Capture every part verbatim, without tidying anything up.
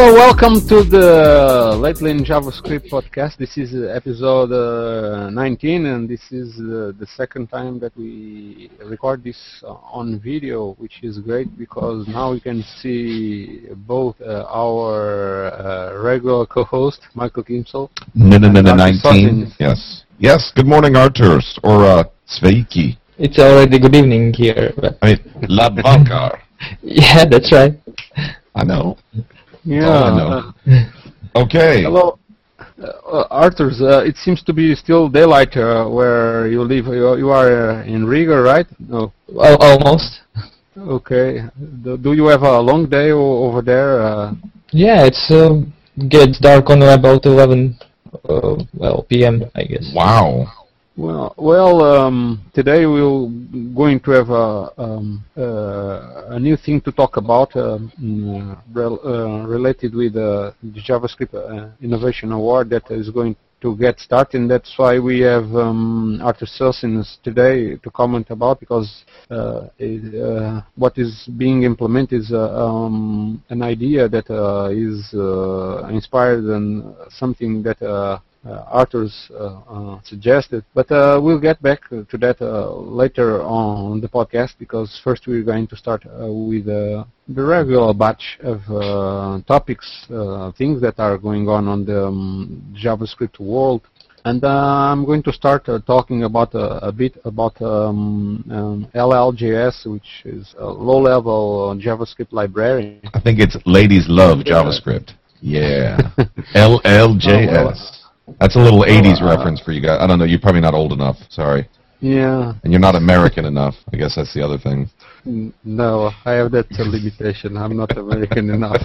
Hello, welcome to the Lately in JavaScript podcast. This is uh, episode uh, nineteen, and this is uh, the second time that we record this uh, on video, which is great because now we can see both uh, our uh, regular co-host, Michael Kimsel. No, no, no, no, Artur nineteen. Sosins. Yes. Yes, good morning, Artur, or uh, Sveiki. It's already good evening here. But I mean, La Bankar. yeah, that's right. I know. Yeah. Oh, I know. uh, Okay. hello. Uh, uh, Artur, uh, it seems to be still daylight uh, where you live. You, you are uh, in Riga, right? No. Well, almost. Okay. Do, do you have a long day o- over there? Uh, Yeah, it's uh, gets dark on about eleven. Uh, well, P M I guess. Wow. well, well. Um, today we're going to have a, um, uh, a new thing to talk about, um, mm, rel- uh, related with uh, the JavaScript uh, Innovation Award that is going to get started. And that's why we have um, Artur Sosins today to comment about, because uh, it, uh, what is being implemented is uh, um, an idea that uh, is uh, inspired and something that uh, uh, Artur's uh, uh, suggested. But uh, we'll get back to that uh, later on the podcast, because first we're going to start uh, with uh, the regular batch of uh, topics, uh, things that are going on on the um, JavaScript world. And uh, I'm going to start uh, talking about uh, a bit about um, um, L L J S, which is a low-level uh, JavaScript library. I think it's Ladies Love JavaScript. Yeah. L L J S. Oh, well. That's a little eighties uh, reference for you guys. I don't know. You're probably not old enough. Sorry. Yeah. And you're not American enough. I guess that's the other thing. N- No, I have that uh, limitation. I'm not American enough.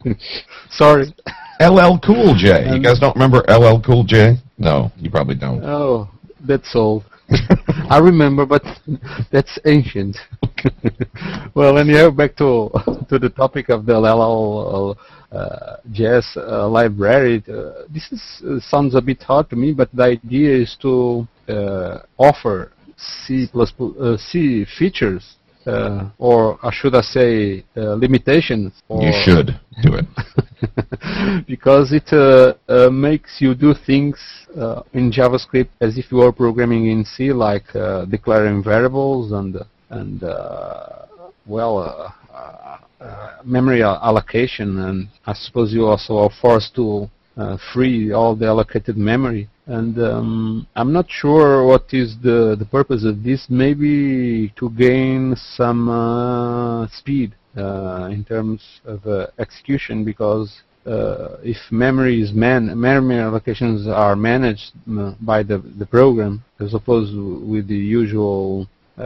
Sorry. L L Cool J. You guys don't remember L L Cool J? No, you probably don't. Oh, that's old. I remember, but that's ancient. Well, anyhow, back to to the topic of the L L J S uh, library. Uh, this is, uh, sounds a bit hard to me, but the idea is to uh, offer C plus plus, uh, C features, uh, or uh, should I say, uh, limitations. Or You should do it. because it uh, uh, makes you do things uh, in JavaScript as if you were programming in C, like uh, declaring variables and and uh, well uh, uh, uh, memory al- allocation, and I suppose you also are forced to uh, free all the allocated memory. And um, I'm not sure what is the the purpose of this. Maybe to gain some uh, speed uh, in terms of uh, execution, because uh, if memory is man memory allocations are managed uh, by the the program, as opposed with the usual uh,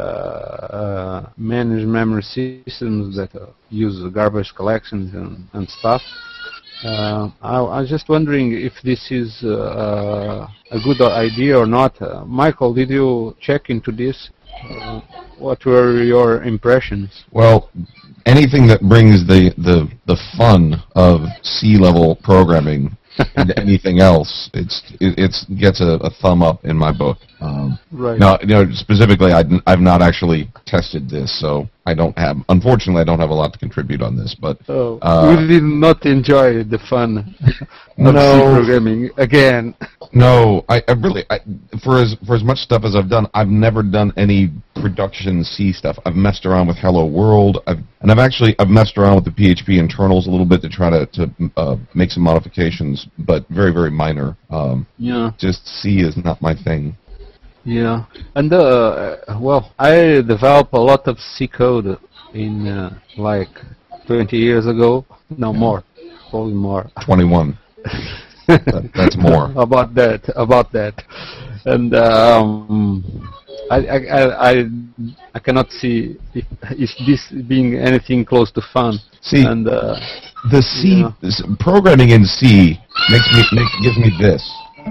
uh, managed memory systems that uh, use garbage collections and, and stuff. Uh, I, I was just wondering if this is uh, uh, a good idea or not. Uh, Michael, did you check into this? Uh, what were your impressions? Well, anything that brings the, the, the fun of C-level programming into anything else, it's it it's, gets a, a thumb up in my book. Um, Right. now, you know, specifically, I, I've not actually tested this, so I don't have, unfortunately, I don't have a lot to contribute on this, but Oh, uh, you did not enjoy the fun of No. C programming again. no, I, I really, I, for as for as much stuff as I've done, I've never done any production C stuff. I've messed around with Hello World, I've, and I've actually I've messed around with the P H P internals a little bit to try to to uh, make some modifications, but very very minor. Um, Yeah. just C is not my thing. Yeah, and uh, well, I developed a lot of C code in uh, like twenty years ago. No, more, probably more. twenty-one. That, that's more. about that, about that, and um, I, I, I, I, I cannot see if, if this being anything close to fun. See, and uh, the C yeah. this, programming in C makes me make, gives me this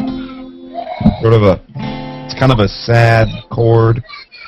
sort of a. It's kind of a sad chord.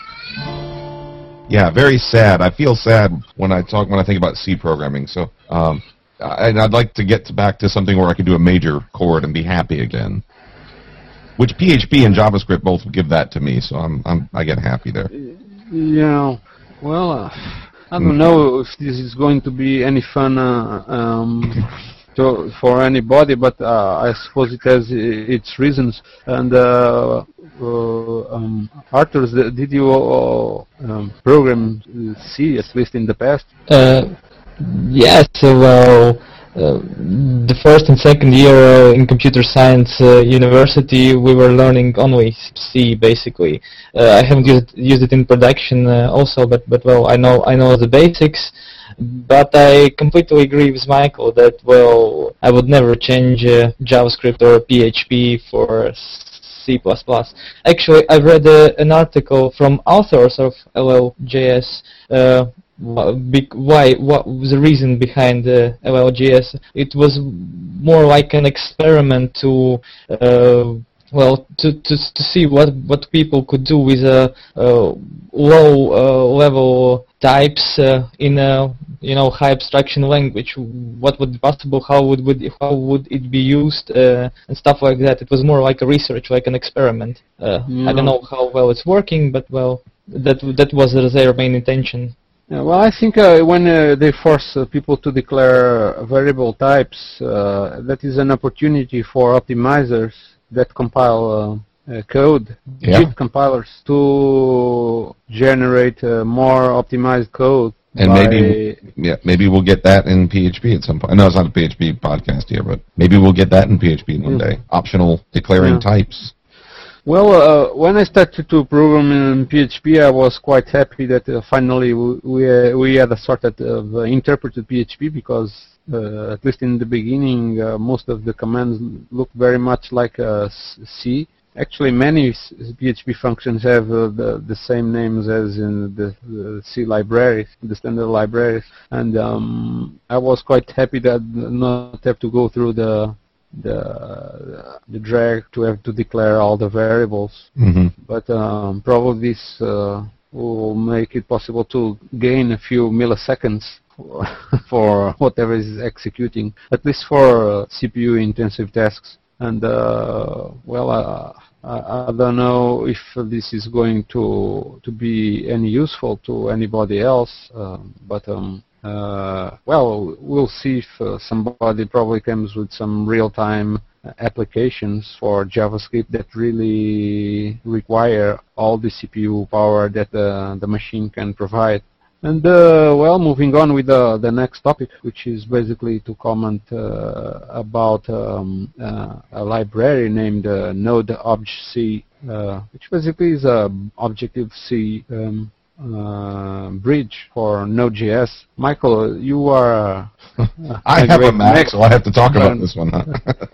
Yeah, very sad. I feel sad when I talk when I think about C programming. So, um, I, and I'd like to get back to something where I could do a major chord and be happy again. Which P H P and JavaScript both give that to me, so I'm, I'm I get happy there. Yeah, well, uh, I don't know if this is going to be any fun uh, um, to for anybody, but uh, I suppose it has i- its reasons. And uh, uh, um, Arthur, did you uh, um, program C at least in the past? Uh, yes, uh, well, uh, the first and second year uh, in computer science uh, university, we were learning only C basically. Uh, I haven't used used it in production uh, also, but but well, I know I know the basics. But I completely agree with Michael that well, I would never change uh, JavaScript or P H P for C plus plus. Actually, I read uh, an article from authors of L L J S. Uh, wh- bec- why? What was the reason behind uh, L L J S? It was more like an experiment to. Uh, Well, to, to to see what what people could do with a uh, low uh, level types uh, in a you know high abstraction language. What would be possible? How would would how would it be used uh, and stuff like that? It was more like a research, like an experiment. Uh, Yeah. I don't know how well it's working, but well, that that was their main intention. Yeah, well, I think uh, when uh, they force uh, people to declare variable types, uh, that is an opportunity for optimizers that compile uh, uh, code, Yeah. JIT compilers, to generate uh, more optimized code. And by- maybe, yeah, maybe we'll get that in P H P at some point. I know it's not a P H P podcast here, but maybe we'll get that in P H P one day. Optional declaring Yeah. types. Well, uh, when I started to program in P H P, I was quite happy that uh, finally we we, uh, we had a sort of uh, interpreted P H P, because uh, at least in the beginning, uh, most of the commands looked very much like uh, s- C. Actually, many s- P H P functions have uh, the the same names as in the, the C libraries, the standard libraries, and um, I was quite happy that not have to go through the the the drag to have to declare all the variables. hmm But um, probably this uh, will make it possible to gain a few milliseconds for, for whatever is executing, at least for uh, C P U intensive tasks. And uh, well, uh, I, I don't know if this is going to to be any useful to anybody else, um, but um, uh, well, we'll see if uh, somebody probably comes with some real-time applications for JavaScript that really require all the C P U power that uh, the machine can provide. And uh, well, moving on with uh, the next topic, which is basically to comment uh, about um, uh, a library named uh, Node Obj-C, uh, which basically is a Objective-C um, uh, bridge for Node.js. Michael, you are uh, I have a great Mac, so I have to talk about Um, this one. Huh?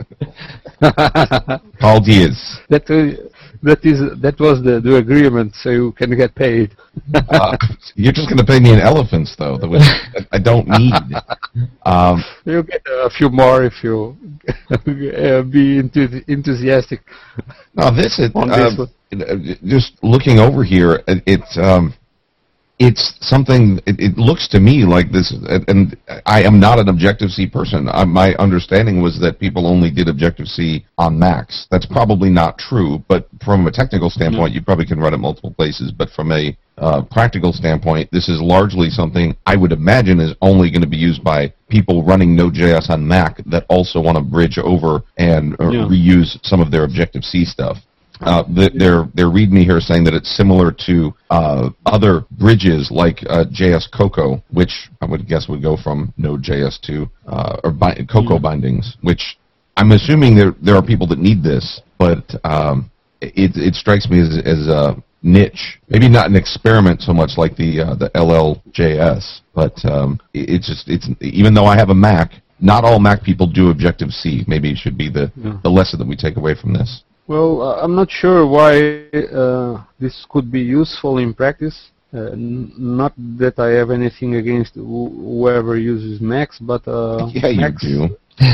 Call Diaz. that uh, that is that was the, the agreement, so you can get paid. Uh, you're just going to pay me in elephants, though, that which I don't need. Um, You get a few more if you uh, be enthusi- enthusiastic. no, this is On uh, this one. it- just looking over here. It, it's um, it's something. It, it looks to me like this, and I am not an Objective-C person. Uh, my understanding was that people only did Objective-C on Macs. That's probably not true, but from a technical standpoint, you probably can run it multiple places. But from a uh, practical standpoint, this is largely something I would imagine is only going to be used by people running Node.js on Mac that also want to bridge over and uh, Yeah. reuse some of their Objective-C stuff. Uh, the, their their README here is saying that it's similar to uh, other bridges like uh, J S Cocoa, which I would guess would go from Node.js to uh, or bi- Cocoa bindings. Which I'm assuming there there are people that need this, but um, it it strikes me as as a niche, maybe not an experiment so much like the uh, the L L J S, but um, it, it's just it's even though I have a Mac, not all Mac people do Objective-C. Maybe it should be the Yeah. the lesson that we take away from this. Well, uh, I'm not sure why uh, this could be useful in practice. Uh, n- not that I have anything against wh- whoever uses Macs, but uh, Yeah, you Macs, do.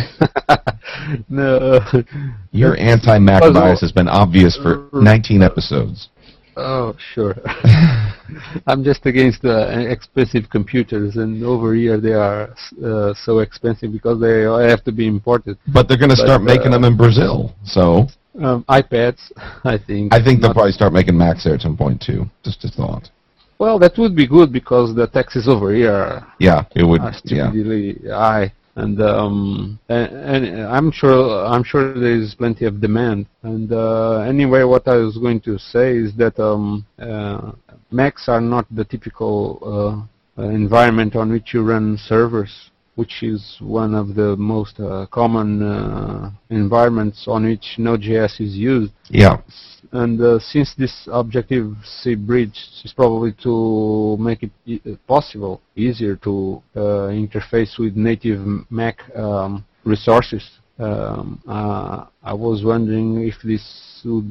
no, Your that's- anti-Mac because- bias has been obvious for nineteen episodes. Oh, sure. I'm just against uh, expensive computers, and over here they are uh, so expensive because they have to be imported. But they're going to But, start making uh, them in Brazil. So Um, iPads, I think. I think they'll not- probably start making Macs there at some point too. Just a thought. Well, that would be good because the taxes over here are, Yeah, it would. are Yeah. stupidly high. and um, and, and I'm sure I'm sure there is plenty of demand. And uh, anyway, what I was going to say is that um, uh, Macs are not the typical uh, uh, environment on which you run servers, which is one of the most uh, common uh, environments on which Node.js is used. Yeah. And uh, since this Objective-C bridge is probably to make it e possible, easier to uh, interface with native Mac um, resources, um, uh, I was wondering if this would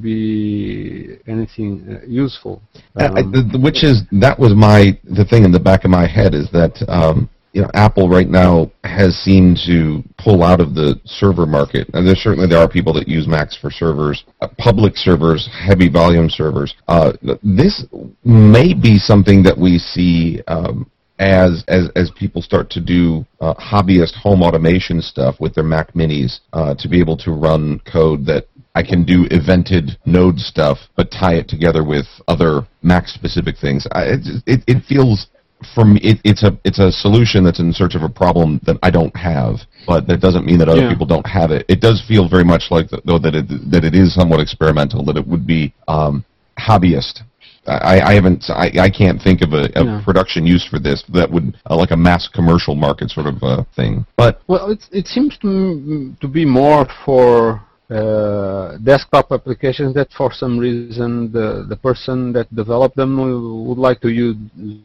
be anything uh, useful. Um, I, I, which is, that was my, the thing in the back of my head is that um, you know, Apple right now has seemed to pull out of the server market. And there certainly there are people that use Macs for servers, uh, public servers, heavy volume servers. Uh, this may be something that we see um, as as as people start to do uh, hobbyist home automation stuff with their Mac Minis uh, to be able to run code that I can do evented Node stuff, but tie it together with other Mac-specific things. I, it, it it feels. For me, it, it's a it's a solution that's in search of a problem that I don't have, but that doesn't mean that other yeah. people don't have it. It does feel very much like the, though that it that it is somewhat experimental, that it would be um, hobbyist. I, I haven't I, I can't think of a, a yeah. production use for this that would uh, like a mass commercial market sort of uh, thing. But well, it it seems to m to be more for Uh, desktop applications that for some reason the, the person that developed them would like to use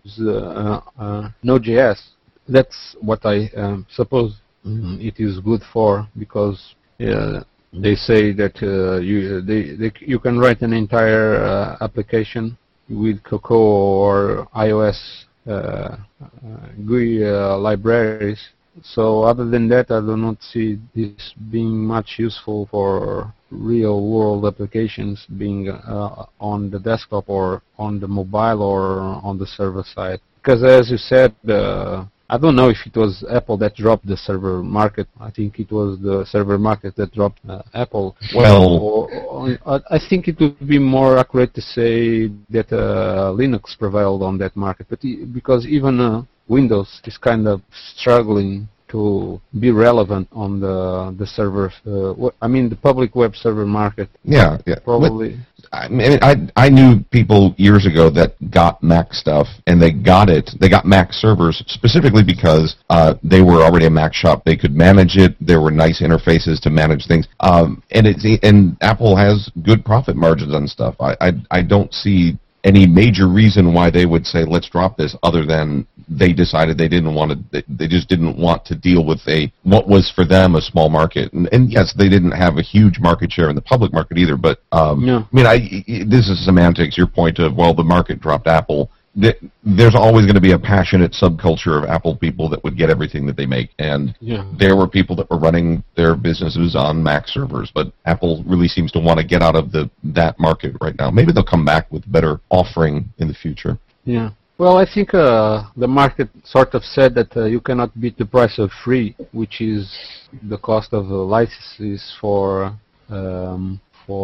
uh, uh, Node.js. That's what I um, suppose mm, it is good for, because uh, they say that uh, you, they, they, you can write an entire uh, application with Cocoa or iOS uh, uh, G U I uh, libraries. So other than that, I do not see this being much useful for real-world applications, being uh, on the desktop or on the mobile or on the server side. Because as you said, uh, I don't know if it was Apple that dropped the server market. I think it was the server market that dropped uh, Apple. Well, or, or, I think it would be more accurate to say that uh, Linux prevailed on that market, but e because even uh, Windows is kind of struggling to be relevant on the the server. Uh, I mean, the public web server market. Yeah, yeah. Probably. What, I mean, I I knew people years ago that got Mac stuff, and they got it. They got Mac servers specifically because uh, they were already a Mac shop. They could manage it. There were nice interfaces to manage things. Um, and it's and Apple has good profit margins on stuff. I I, I don't see any major reason why they would say let's drop this, other than they decided they didn't want to. They, they just didn't want to deal with a what was for them a small market. And, and yes, they didn't have a huge market share in the public market either. But um, yeah. I mean, I this is semantics. Your point of well, the market dropped Apple. There's always going to be a passionate subculture of Apple people that would get everything that they make, and yeah. there were people that were running their businesses on Mac servers, but Apple really seems to want to get out of the that market right now. Maybe they'll come back with better offering in the future. Yeah. Well, I think uh, the market sort of said that uh, you cannot beat the price of free, which is the cost of uh, licenses for um,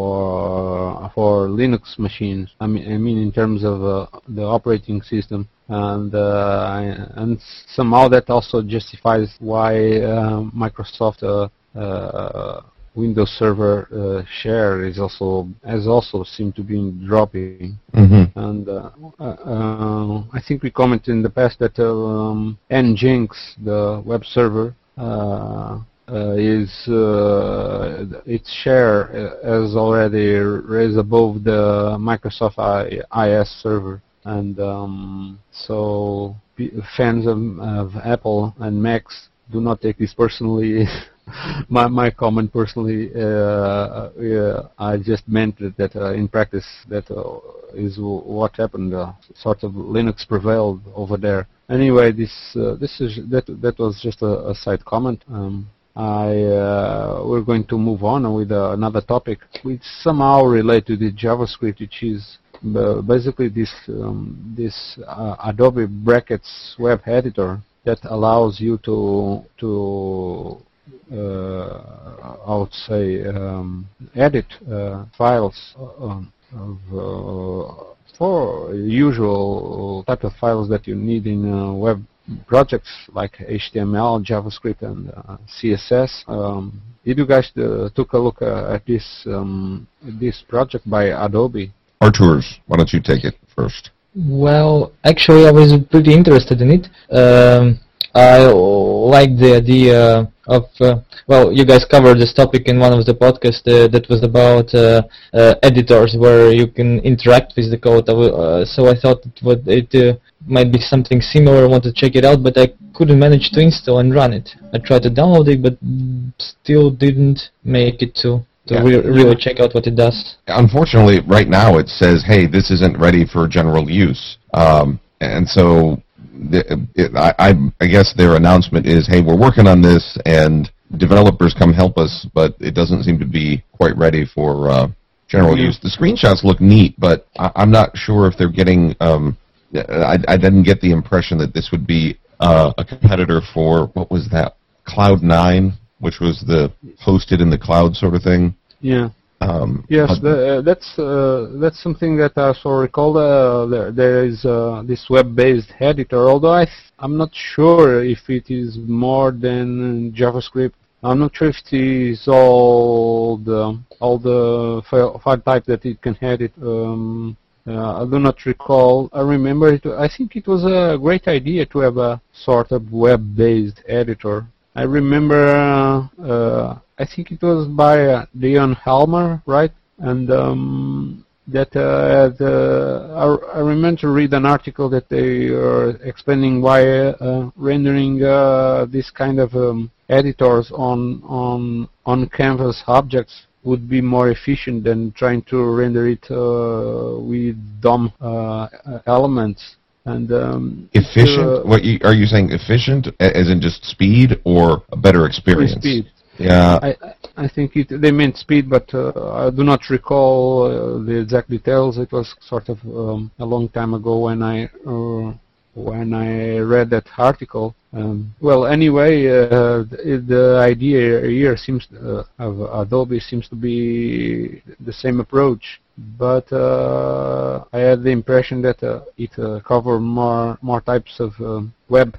for for Linux machines. I mean, I mean in terms of uh, the operating system, and uh, and somehow that also justifies why uh, Microsoft uh, uh, Windows Server uh, share is also has also seemed to be dropping. Mm-hmm. And uh, uh, I think we commented in the past that uh, um, Nginx, the web server, uh, Uh, is uh, its share uh, is already raised above the Microsoft I, IS server, and um, so p fans of, of Apple and Macs do not take this personally. my my comment personally, uh, uh, I just meant that uh, in practice that uh, is what happened. Uh, sort of Linux prevailed over there. Anyway, this uh, this is that that was just a, a side comment. Um, I uh, we're going to move on with uh, another topic which somehow related to the JavaScript, which is uh, basically this um, this uh, Adobe Brackets web editor that allows you to to uh, I would say um, edit uh, files uh, of uh, for usual type of files that you need in a web projects like H T M L, JavaScript, and uh, C S S. Um, did you guys uh, took a look uh, at this um, this project by Adobe? Arturs, why don't you take it first? Well, actually, I was pretty interested in it. Um, I like the idea of, uh, well, you guys covered this topic in one of the podcasts uh, that was about uh, uh, editors where you can interact with the code. Uh, so I thought it, would, it uh, might be something similar. I wanted to check it out, but I couldn't manage to install and run it. I tried to download it, but still didn't make it to, to Yeah. re really check out what it does. Unfortunately, right now it says, hey, this isn't ready for general use. Um, and so the, it, I, I, I guess their announcement is, hey, we're working on this, and developers come help us, but it doesn't seem to be quite ready for uh, general Yeah. use. The screenshots look neat, but I, I'm not sure if they're getting... Um, I, I didn't get the impression that this would be uh, a competitor for, what was that, Cloud nine, which was the hosted in the cloud sort of thing. Yeah. Um, Yes, uh, the, uh, that's uh, that's something that I also recall. Uh, there, there is uh, this web-based editor, although I th I'm not sure if it is more than JavaScript. I'm not sure if it is all the all the file, file type that it can edit. Um, uh, I do not recall. I remember it. I think it was a great idea to have a sort of web-based editor. I remember. Uh, uh, I think it was by uh, Leon Helmer, right? And um, that uh, the, I, I remember to read an article that they are explaining why uh, rendering uh, this kind of um, editors on on on canvas objects would be more efficient than trying to render it uh, with D O M uh, elements. And um, efficient? uh, what you, are you saying efficient, a- as in just speed, or a better experience? Speed. Yeah. I, I think it, they meant speed, but uh, I do not recall uh, the exact details. It was sort of um, a long time ago when I uh, when I read that article. Um, well, anyway, uh, the, the idea here seems uh, of Adobe seems to be the same approach, but uh, I had the impression that uh, it uh, covered more more types of um, web.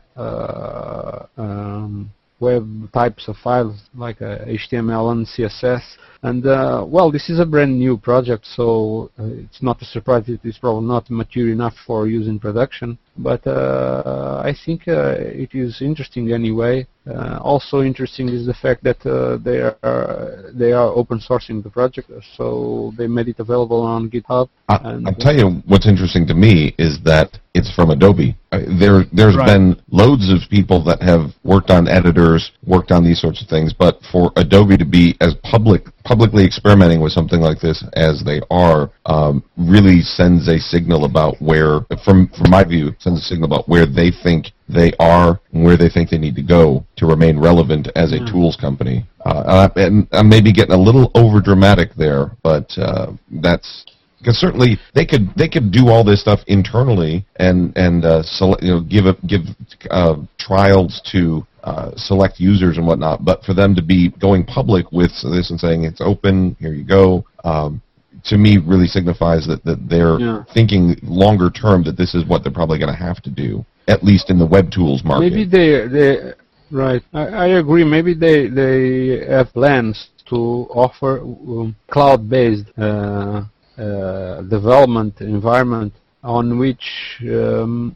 Uh, um, web types of files like uh, H T M L and C S S, and uh, well, this is a brand new project, so uh, it's not a surprise. It is probably not mature enough for use in production, but uh, I think uh, it is interesting anyway. Uh, also interesting is the fact that uh, they are they are open sourcing the project, so they made it available on GitHub. I, and, I'll tell you what's interesting to me is that it's from Adobe. Uh, there, there's Right. been loads of people that have worked on editors, worked on these sorts of things, but for Adobe to be as public, publicly experimenting with something like this as they are, um, really sends a signal about where, from from my view, sends a signal about where they think they are and where they think they need to go to remain relevant as a Yeah. tools company. Uh, and I'm maybe getting a little over dramatic there, but uh, that's. Because certainly they could they could do all this stuff internally and and uh, select, you know, give a, give uh, trials to uh, select users and whatnot. But for them to be going public with this and saying it's open, here you go, um, to me really signifies that that they're Yeah. thinking longer term that this is what they're probably going to have to do, at least in the web tools market. Maybe they they right. I, I agree. Maybe they they have plans to offer um, cloud-based uh, uh, development environment on which um,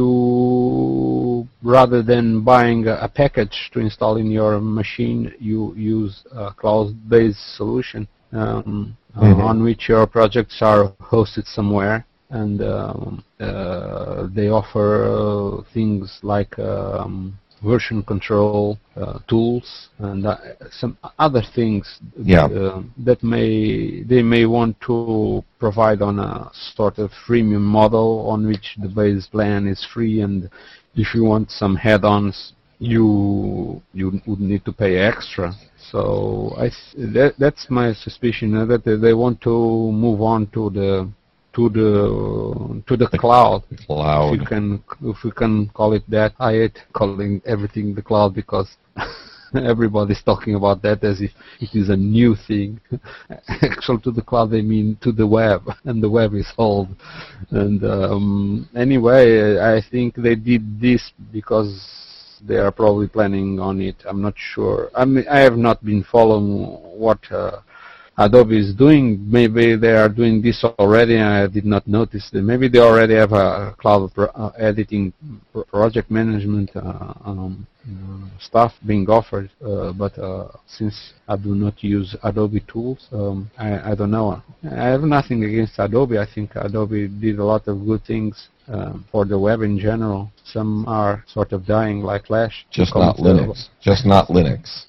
you, rather than buying a, a package to install in your machine, you use a cloud-based solution um, Mhm. uh, on which your projects are hosted somewhere. And um, uh, they offer uh, things like um, version control uh, tools and uh, some other things Yeah. uh, that may they may want to provide on a sort of freemium model on which the base plan is free, and if you want some add-ons, you you would need to pay extra. So I th that that's my suspicion, uh, that they, they want to move on to the to the to the cloud. Cloud. If you can, if we can call it that. I hate calling everything the cloud because everybody's talking about that as if it is a new thing. Actually, to the cloud they mean to the web, and the web is old. And um, anyway, I think they did this because they are probably planning on it. I'm not sure. I mean, I have not been following what uh, Adobe is doing. Maybe they are doing this already and I did not notice them. Maybe they already have a cloud pro uh, editing pro project management uh, um, uh, stuff being offered, uh, but uh, since I do not use Adobe tools, um, I, I don't know. I have nothing against Adobe. I think Adobe did a lot of good things um, for the web in general. Some are sort of dying, like Flash. Just not Linux. Just not Linux.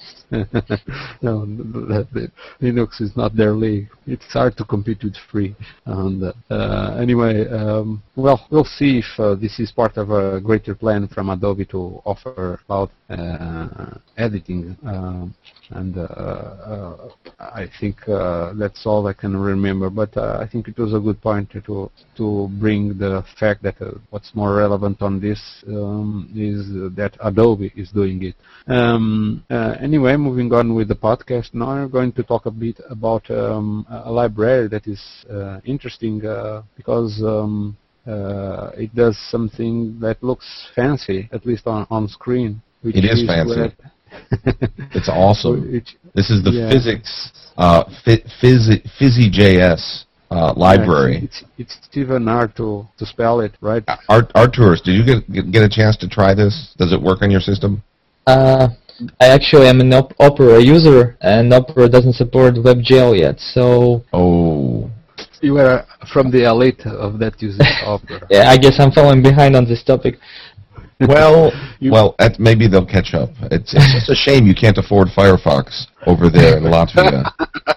No, the, the Linux is not their league. It's hard to compete with free. And uh, anyway, um, well, we'll see if uh, this is part of a greater plan from Adobe to offer cloud uh, editing. Um, and uh, uh, I think uh, that's all I can remember. But uh, I think it was a good point to to bring the fact that uh, what's more relevant on this um, is that Adobe is doing it. Um, uh, anyway, moving on with the podcast, now I'm going to talk a bit about um, a library that is uh, interesting uh, because um, uh, it does something that looks fancy, at least on, on screen. Which It is is fancy. It's awesome. It, This is the yeah. physics, uh, Phys PhysiJS uh, library. Yeah, it's, it's Steven hard to, to spell it, right? Art, Arturus, did you get get a chance to try this? Does it work on your system? Uh, I actually am an op Opera user, and Opera doesn't support WebGL yet, so... Oh. You are from the elite of that using Opera. Yeah, I guess I'm falling behind on this topic. Well, well, at, maybe they'll catch up. It's, it's just a shame you can't afford Firefox over there in Latvia.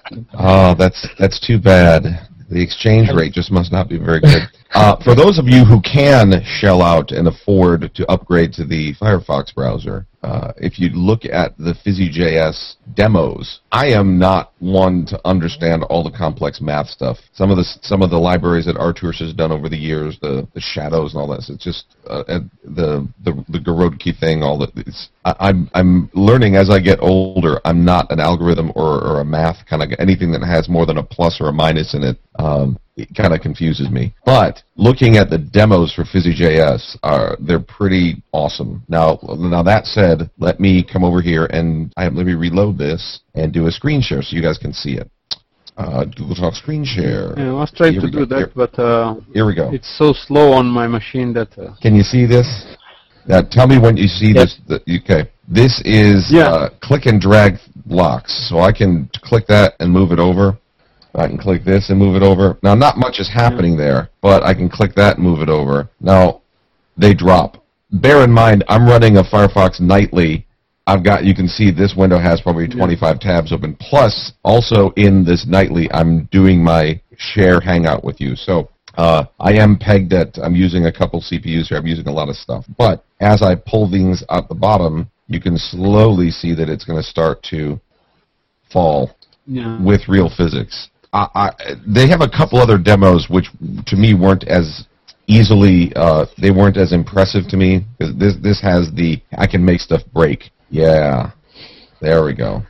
Oh, that's that's too bad. The exchange rate just must not be very good. Uh, for those of you who can shell out and afford to upgrade to the Firefox browser, uh, if you look at the PhysiJS demos, I am not one to understand all the complex math stuff. Some of the some of the libraries that Arturus has done over the years, the the shadows and all this, it's just uh, the the the Gorodki thing. All that. It's, I, I'm I'm learning as I get older. I'm not an algorithm or or a math kind of anything that has more than a plus or a minus in it. Um, it kind of confuses me. But looking at the demos for PhysiJS, are they're pretty awesome. Now, now that said, let me come over here and I, let me reload this and do a screen share so you guys can see it. Uh, Google Talk screen share. Yeah, I was trying Here to we do go. that, Here. but uh, Here we go. it's so slow on my machine that... Uh, Can you see this? Now, tell me when you see Yep. this. The, okay, this is Yeah. uh, click and drag blocks. So I can click that and move it over. I can click this and move it over. Now, not much is happening there, but I can click that and move it over. Now, they drop. Bear in mind, I'm running a Firefox nightly. I've got, you can see this window has probably twenty-five tabs open. Plus, also in this nightly, I'm doing my share hangout with you. So, uh, I am pegged at, I'm using a couple C P Us here. I'm using a lot of stuff. But as I pull things out the bottom, you can slowly see that it's going to start to fall yeah. with real physics. I, I, they have a couple other demos which, to me, weren't as easily, uh, they weren't as impressive to me. This this has the I can make stuff break. Yeah, there we go.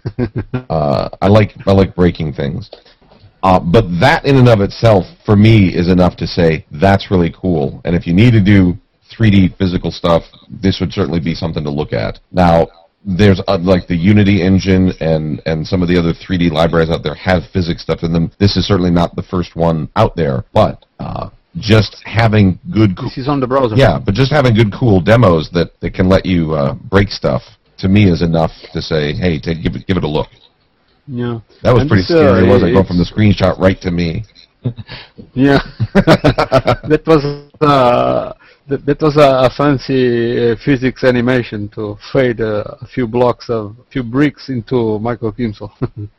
uh, I like I like breaking things. Uh, but that in and of itself, for me, is enough to say that's really cool. And if you need to do three D physical stuff, this would certainly be something to look at. Now, there's uh, like the Unity engine and, and some of the other three D libraries out there have physics stuff in them. This is certainly not the first one out there, but uh, just having good... This is on the browser. Yeah, but just having good, cool demos that, that can let you uh, break stuff, to me, is enough to say, hey, take, give, it, give it a look. Yeah. That was And pretty this, uh, scary, wasn't it? Going it's- from the screenshot right to me. Yeah. That was uh, that, that was a, a fancy uh, physics animation to fade uh, a few blocks of a few bricks into Michael Kimsel.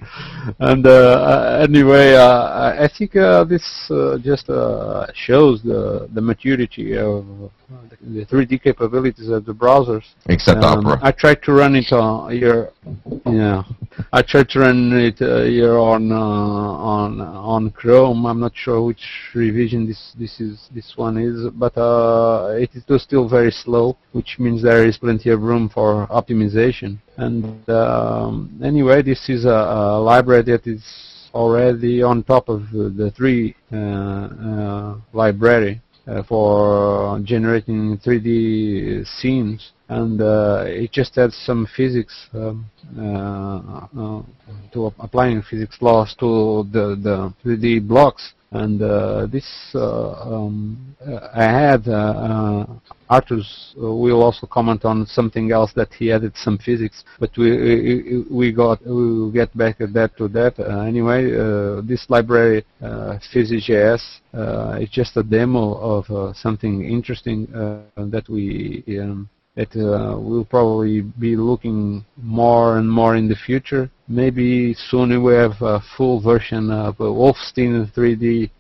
And uh, uh, anyway, uh, I I think uh, this uh, just uh, shows the the maturity of the three D capabilities of the browsers. Except Um, Opera. I tried to run it on here. Yeah. I tried to run it uh, here on uh, on on Chrome. I'm not sure which revision this this is this one is, but uh, it is still very slow, which means there is plenty of room for optimization. And um, anyway, this is a, a library that is already on top of the, the three uh, uh, library uh, for generating three D scenes. And uh, it just adds some physics um, uh, uh, to applying physics laws to the, the three D blocks. And uh, this uh, um, I had uh, uh, Arthur's uh, will also comment on something else that he added some physics, but we we, we got we will get back at that to that uh, anyway. Uh, this library uh, PhysicsJS uh, is just a demo of uh, something interesting uh, that we. Um, that uh, we'll probably be looking more and more in the future. Maybe soon we have a full version of uh, Wolfenstein three D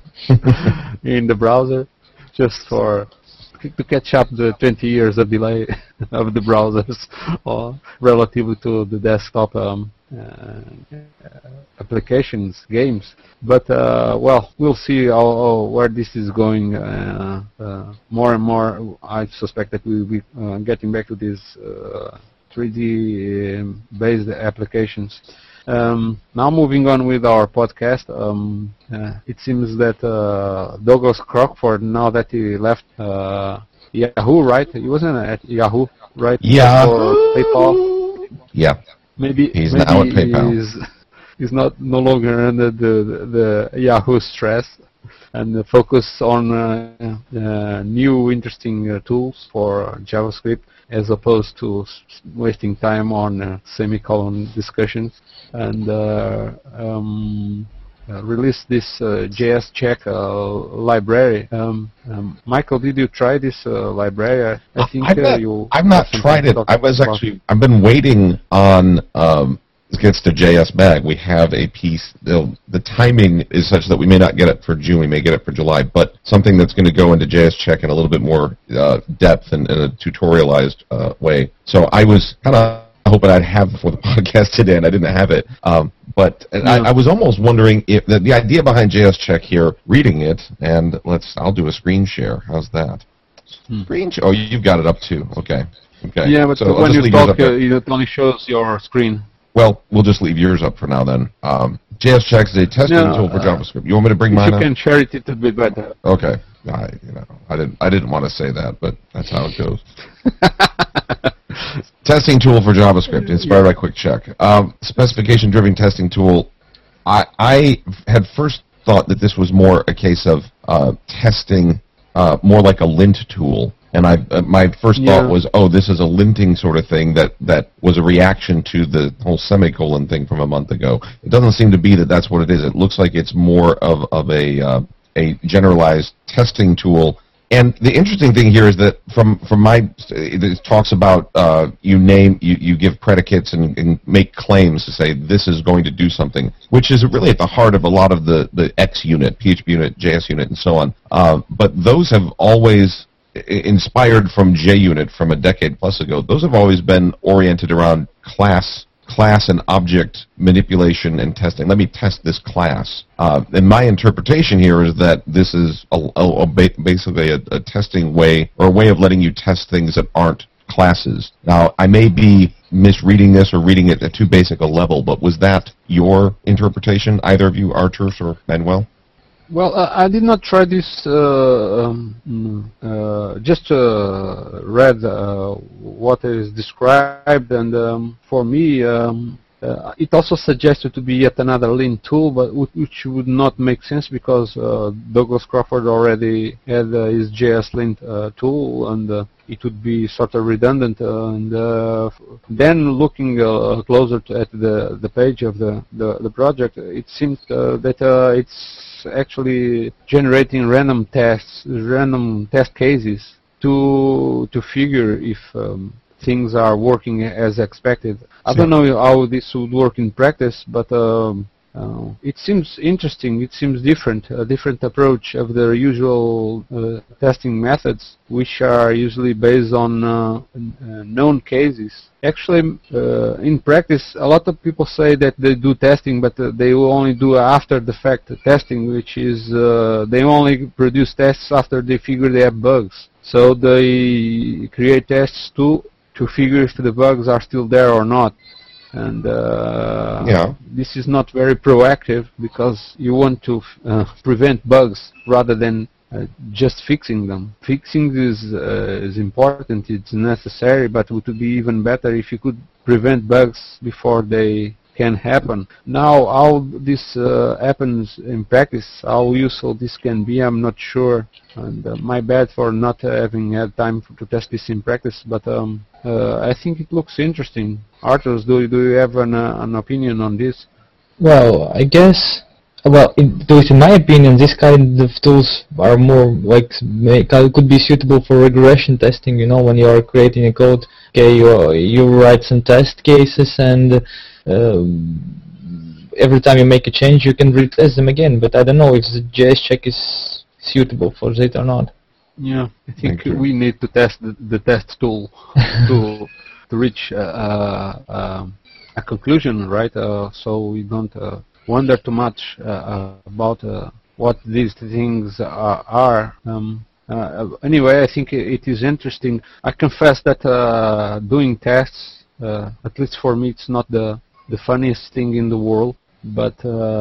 in the browser, just for to catch up the twenty years of delay of the browsers, or relative to the desktop um, uh, applications, games. But uh, well, we'll see how, how, where this is going. Uh, uh, more and more, I suspect that we'll be uh, getting back to these uh, three D um, based applications. Um, now moving on with our podcast, um, uh, it seems that uh, Douglas Crockford, now that he left uh, Yahoo, right? He wasn't at Yahoo, right? Yeah. Or PayPal. Yeah. Maybe he's maybe now at PayPal. He's, he's not no longer under the, the, the Yahoo stress, and uh, focus on uh, uh, new interesting uh, tools for JavaScript, as opposed to s wasting time on uh, semicolon discussions. And uh, um, uh, release this uh, J S Check uh, library. Um, um, Michael, did you try this uh, library? I, I think I've uh, not, you. I've not tried it. I was actually. I've been waiting on. Um, This gets to J S Mag. We have a piece. The, the timing is such that we may not get it for June. We may get it for July. But something that's going to go into J S Check in a little bit more uh, depth and in a tutorialized uh, way. So I was kind of hoping I'd have it for the podcast today, and I didn't have it. Um, but yeah. I, I was almost wondering if the, the idea behind J S Check here, reading it, and let's. I'll do a screen share. How's that? Hmm. Screen share. Oh, you've got it up too. Okay. Okay. Yeah, but so when you talk, uh, it only shows your screen. Well, we'll just leave yours up for now then. Um, J S Check is a testing no, tool for uh, JavaScript. You want me to bring if mine you up? can share it, it would be better. Okay. I, you know, I didn't. I didn't want to say that, but that's how it goes. Testing tool for JavaScript, inspired by Quick Check. Um, specification-driven testing tool. I I had first thought that this was more a case of uh, testing, uh, more like a lint tool. And I, uh, my first yeah. thought was, oh, this is a linting sort of thing that, that was a reaction to the whole semicolon thing from a month ago. It doesn't seem to be that that's what it is. It looks like it's more of, of a, uh, a generalized testing tool. And the interesting thing here is that from, from my, it talks about uh, you name, you, you give predicates and, and make claims to say this is going to do something, which is really at the heart of a lot of the, the X unit, P H P unit, J S unit, and so on. Uh, but those have always, inspired from JUnit from a decade plus ago, those have always been oriented around class class and object manipulation and testing. Let me test this class. Uh, and my interpretation here is that this is a, a, a ba basically a, a testing way, or a way of letting you test things that aren't classes. Now, I may be misreading this or reading it at too basic a level, but was that your interpretation, either of you, Arturs or Manuel? Well, uh, I did not try this, uh, um, uh, just uh, read uh, what is described, and um, for me, um, uh, it also suggested to be yet another lint tool, but which would not make sense because uh, Douglas Crockford already had uh, his J S lint uh, tool, and uh, it would be sort of redundant. Uh, and uh, then looking uh, closer to, at the the page of the the, the project, it seems uh, that uh, it's actually generating random tests, random test cases to to figure if um, things are working as expected. I don't know how this would work in practice, but um, Uh, it seems interesting, it seems different, a different approach of the usual uh, testing methods, which are usually based on uh, uh, known cases. Actually, uh, in practice, a lot of people say that they do testing, but uh, they will only do after-the-fact testing, which is uh, they only produce tests after they figure they have bugs. So they create tests to, to figure if the bugs are still there or not. And uh, yeah. this is not very proactive, because you want to uh, prevent bugs rather than uh, just fixing them. Fixing is, uh, is important, it's necessary, but it would be even better if you could prevent bugs before they can happen. Now, how this uh, happens in practice, how useful this can be, I'm not sure. And uh, my bad for not uh, having had time for, to test this in practice, but um, uh, I think it looks interesting. Arthurs, do, do you have an, uh, an opinion on this? Well, I guess, well, in, at least in my opinion, this kind of tools are more like, make, could be suitable for regression testing, you know, when you are creating a code. Okay, you, you write some test cases, and uh, every time you make a change, you can retest them again. But I don't know if the J S check is suitable for that or not. Yeah, I think we need to test the, the test tool to to reach uh, uh, a conclusion, right? Uh, so we don't uh, wonder too much uh, about uh, what these things are. are. Um, uh, anyway, I think it is interesting. I confess that uh, doing tests, uh, at least for me, it's not the the funniest thing in the world, but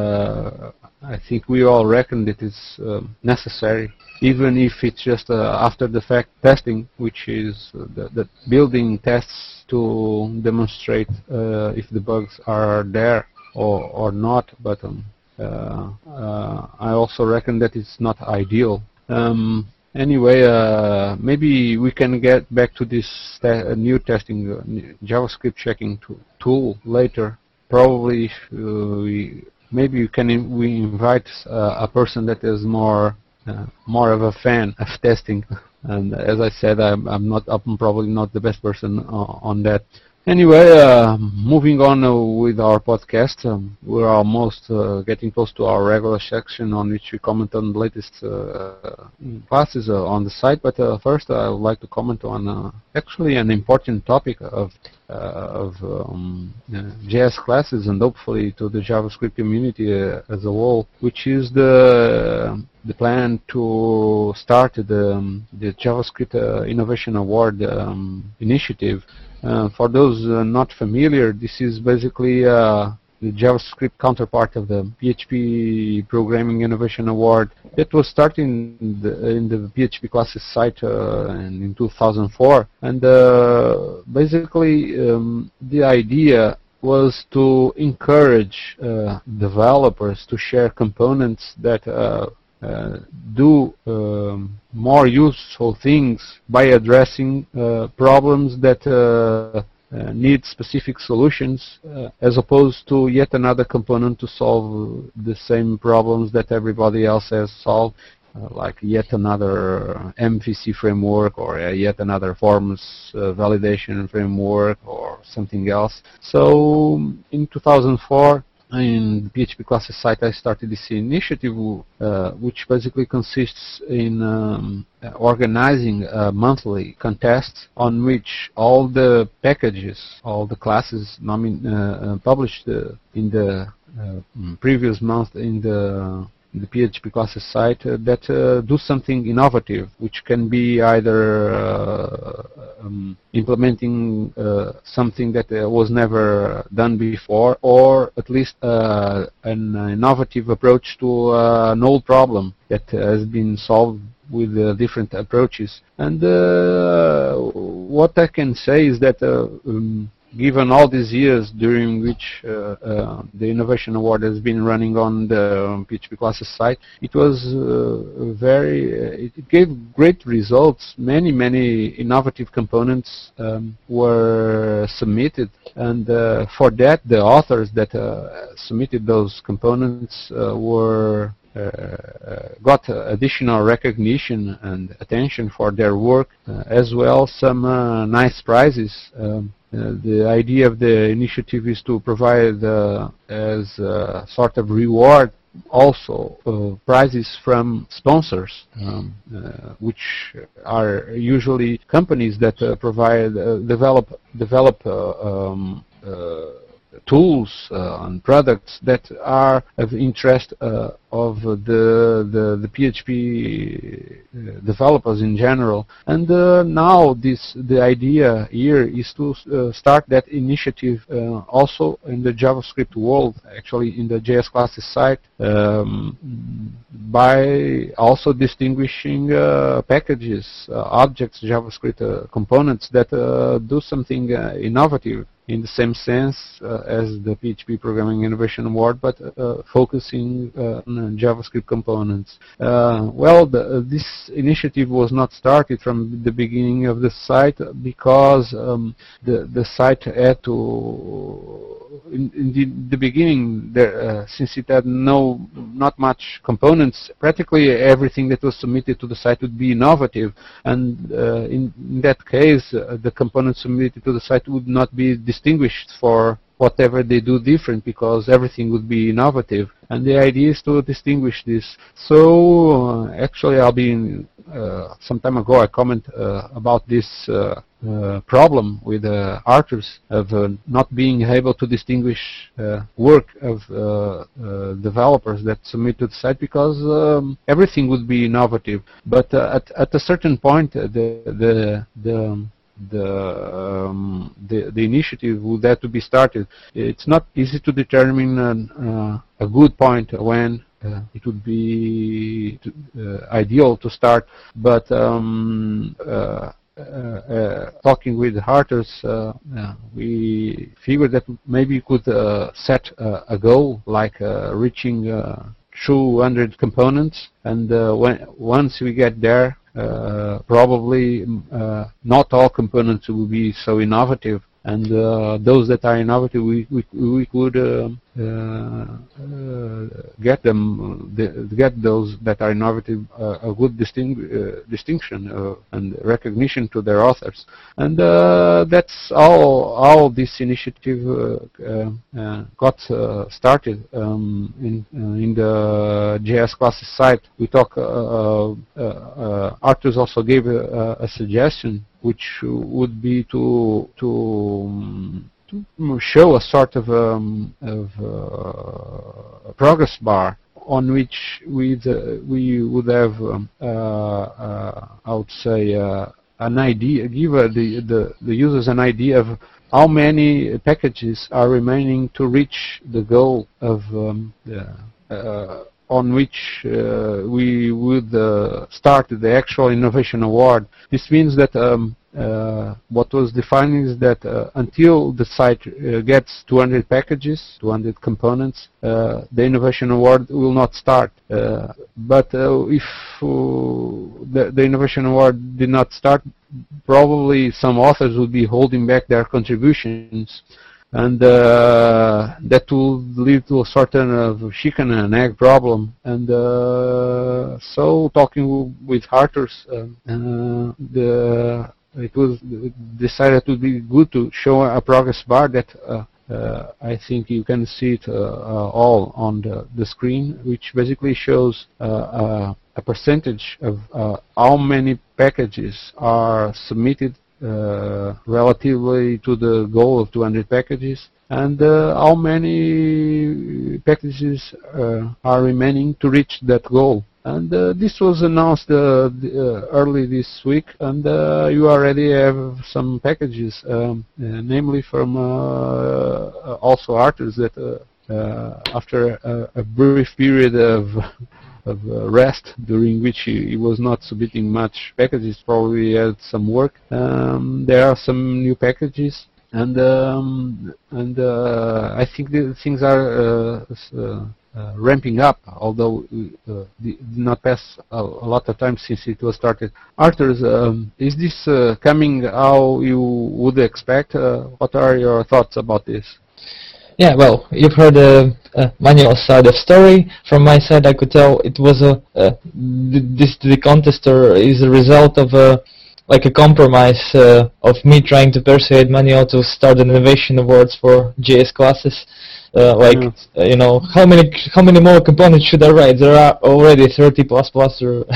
uh, I think we all reckon that it's uh, necessary, even if it's just uh, after-the-fact testing, which is uh, the, the building tests to demonstrate uh, if the bugs are there or, or not. But um, uh, uh, I also reckon that it's not ideal. Um, anyway, uh, maybe we can get back to this te uh, new testing, uh, new JavaScript checking tool later. Probably, uh, we maybe you can in, we invite uh, a person that is more uh, more of a fan of testing. And as I said, I'm, I'm not I'm probably not the best person uh, on that. Anyway, uh, moving on uh, with our podcast, um, we're almost uh, getting close to our regular section on which we comment on the latest uh, classes uh, on the site. But uh, first, I would like to comment on uh, actually an important topic of uh, of um, uh, J S classes, and hopefully to the JavaScript community uh, as a whole, which is the the plan to start the um, the JavaScript uh, Innovation Award um, initiative. Uh, for those uh, not familiar, this is basically uh, the JavaScript counterpart of the P H P Programming Innovation Award. It was started in the, in the P H P classes site uh, in, in two thousand four, and uh, basically um, the idea was to encourage uh, developers to share components that uh, Uh, do um, more useful things by addressing uh, problems that uh, uh, need specific solutions, uh, as opposed to yet another component to solve the same problems that everybody else has solved, uh, like yet another M V C framework, or uh, yet another forms uh, validation framework, or something else. So in two thousand four, in the P H P classes site, I started this initiative, uh, which basically consists in um, organizing a monthly contest on which all the packages, all the classes nomin uh, published uh, in the uh, previous month in the the P H P classes site uh, that uh, do something innovative, which can be either uh, um, implementing uh, something that uh, was never done before, or at least uh, an innovative approach to uh, an old problem that has been solved with uh, different approaches. And uh, what I can say is that uh, um, given all these years during which uh, uh, the Innovation Award has been running on the um, P H P classes site, it was uh, very, uh, it gave great results. Many, many innovative components um, were submitted, and uh, for that, the authors that uh, submitted those components uh, were Uh, uh, got uh, additional recognition and attention for their work, uh, as well some uh, nice prizes. Um, the idea of the initiative is to provide uh, as a sort of reward also uh, prizes from sponsors, um, uh, which are usually companies that uh, provide uh, develop develop uh, um, uh, tools uh, and products that are of interest uh, of the, the the P H P developers in general. And uh, now this the idea here is to uh, start that initiative uh, also in the JavaScript world, actually in the J S classes site, um, by also distinguishing uh, packages, uh, objects, JavaScript uh, components that uh, do something uh, innovative in the same sense uh, as the P H P Programming Innovation Award, but uh, focusing uh, on JavaScript components. Uh, well, the, uh, this initiative was not started from the beginning of the site because um, the, the site had to, in, in the, the beginning, there, uh, since it had no, not much components, practically everything that was submitted to the site would be innovative, and uh, in, in that case, uh, the components submitted to the site would not be distinguished for whatever they do different, because everything would be innovative, and the idea is to distinguish this. So uh, actually I'll be in, uh, some time ago I comment uh, about this uh, uh, problem with uh, authors of uh, not being able to distinguish uh, work of uh, uh, developers that submit to the site, because um, everything would be innovative, but uh, at, at a certain point uh, the the the The, um, the the initiative would have to be started. It's not easy to determine uh, a good point when uh, it would be to, uh, ideal to start, but um, uh, Uh, uh, talking with Harters, uh, uh, we figured that maybe we could uh, set uh, a goal like uh, reaching uh, two hundred components, and uh, when once we get there, uh, probably uh, not all components will be so innovative, and uh, those that are innovative, we we, we could uh, uh, uh, get them, the, get those that are innovative uh, a good disting uh, distinction uh, and recognition to their authors, and uh, that's all. All this initiative uh, uh, uh, got uh, started um, in uh, in the J S classes site. We talk. Uh, uh, uh, Arthurs also gave a, a suggestion, which would be to to, um, to show a sort of, um, of uh, a progress bar on which we'd, uh, we would have, um, uh, uh, I would say, uh, an idea, give uh, the, the the users an idea of how many packages are remaining to reach the goal of um, the, uh, on which uh, we would uh, start the actual innovation award. This means that um, uh, what was defined is that uh, until the site uh, gets two hundred packages, two hundred components, uh, the innovation award will not start. Uh, but uh, if uh, the, the innovation award did not start, probably some authors would be holding back their contributions, and uh, that will lead to a sort of chicken and egg problem. And uh, so, talking with Harters, uh, uh, the, it was decided it would be good to show a progress bar that uh, uh, I think you can see it uh, uh, all on the, the screen, which basically shows uh, uh, a percentage of uh, how many packages are submitted Uh, relatively to the goal of two hundred packages, and uh, how many packages uh, are remaining to reach that goal. And uh, this was announced uh, the, uh, early this week, and uh, you already have some packages, um, uh, namely from uh, also Arthurs, that uh, uh, after a, a brief period of of uh, rest, during which he, he was not submitting much packages, probably had some work. Um, there are some new packages, and um, and uh, I think the things are uh, uh, uh, ramping up, although uh, did not pass a, a lot of time since it was started. Arthurs, um, is this uh, coming how you would expect? Uh, what are your thoughts about this? Yeah, well, you've heard the uh, manual side of story. From my side, I could tell it was a uh, th this the contester is a result of a like a compromise uh, of me trying to persuade Manuel to start an innovation awards for J S classes. Uh, like Yeah. uh, you know, how many how many more components should I write? There are already thirty plus plus. Or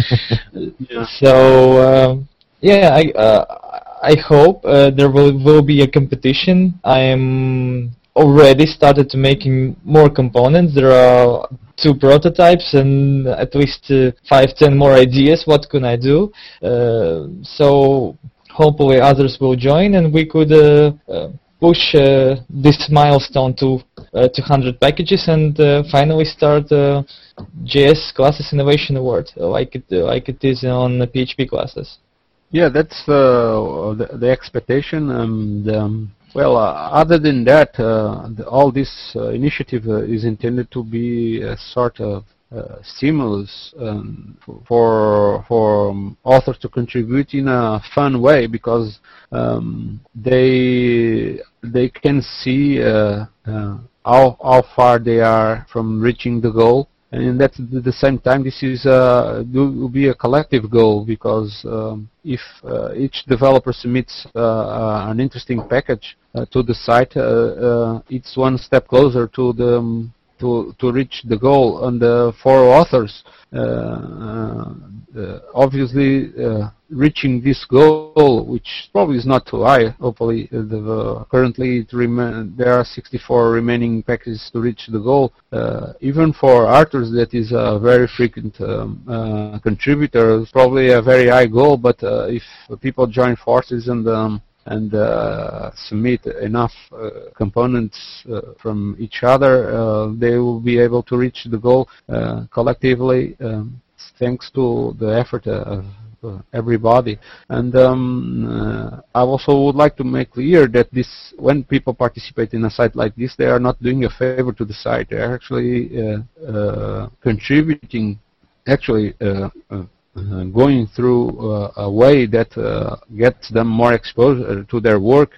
Yeah. so um, yeah, I uh, I hope uh, there will will be a competition. I am already started to making more components. There are two prototypes and at least uh, five, ten more ideas. What can I do? Uh, so hopefully others will join and we could uh, uh, push uh, this milestone to uh, two hundred packages and uh, finally start uh, J S Classes Innovation Award uh, like it uh, like it is on the P H P classes. Yeah, that's uh, the, the expectation. And um, well, uh, other than that, uh, the, all this uh, initiative uh, is intended to be a sort of uh, stimulus um, for for um, authors to contribute in a fun way, because um, they they can see uh, uh, how how far they are from reaching the goal. And at the same time, this is uh, will be a collective goal, because um, if uh, each developer submits uh, uh, an interesting package uh, to the site, uh, uh, it's one step closer to the um, to to reach the goal. And uh, for authors, uh, uh, obviously uh, reaching this goal, which probably is not too high. Hopefully, uh, the, uh, currently it rema there are sixty-four remaining packages to reach the goal. Uh, even for authors, that is a very frequent um, uh, contributor. It's probably a very high goal, but uh, if people join forces and um, and uh, submit enough uh, components uh, from each other, uh, they will be able to reach the goal uh, collectively, um, thanks to the effort of uh, everybody. And um, uh, I also would like to make clear that this, when people participate in a site like this, they are not doing a favor to the site. They are actually uh, uh, contributing, actually uh, uh, Uh, going through uh, a way that uh, gets them more exposure to their work.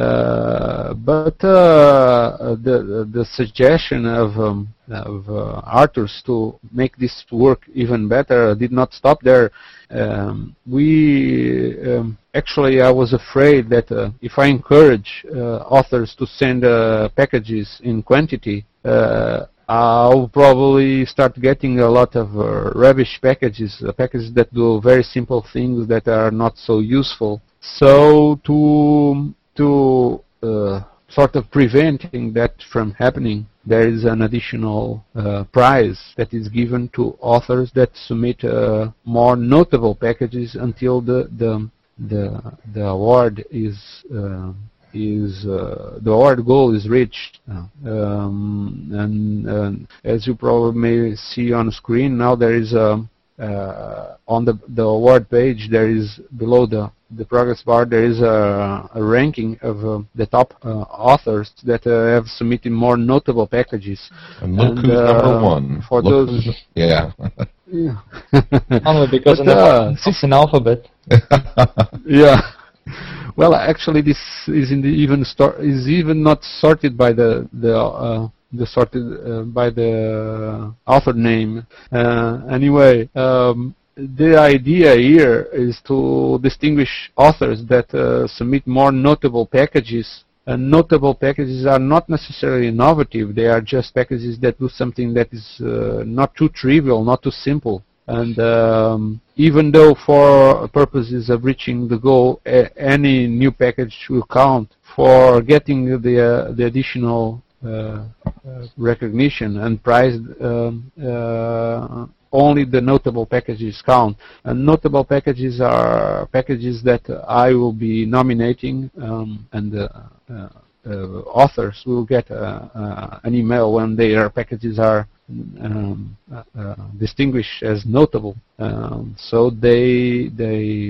Uh, but uh, the the suggestion of um, of uh, authors to make this work even better did not stop there. Um, we um, actually, I was afraid that uh, if I encourage uh, authors to send uh, packages in quantity, uh, I'll probably start getting a lot of uh, rubbish packages, uh, packages that do very simple things that are not so useful. So to to uh, sort of preventing that from happening, there is an additional uh, prize that is given to authors that submit uh, more notable packages until the the the, the award is. Uh, is uh, the award goal is reached. Um, and, and as you probably may see on screen now, there is a uh, on the the award page, there is below the the progress bar, there is a, a ranking of uh, the top uh, authors that uh, have submitted more notable packages. And look and, who's uh, number one. For Look those, who's- yeah. yeah. Only because But, of uh, the it's an alphabet. Yeah. Well, actually, this is in the even stor is even not sorted by the the uh, the sorted uh, by the author name. Uh, anyway, um, the idea here is to distinguish authors that uh, submit more notable packages. And notable packages are not necessarily innovative. They are just packages that do something that is uh, not too trivial, not too simple. And um, even though for purposes of reaching the goal, a any new package will count, for getting the uh, the additional uh, uh, recognition and prize, um, uh, only the notable packages count. And notable packages are packages that I will be nominating, um, and uh, uh, uh, authors will get uh, uh, an email when their packages are Um, uh, uh, distinguished as notable, um, so they they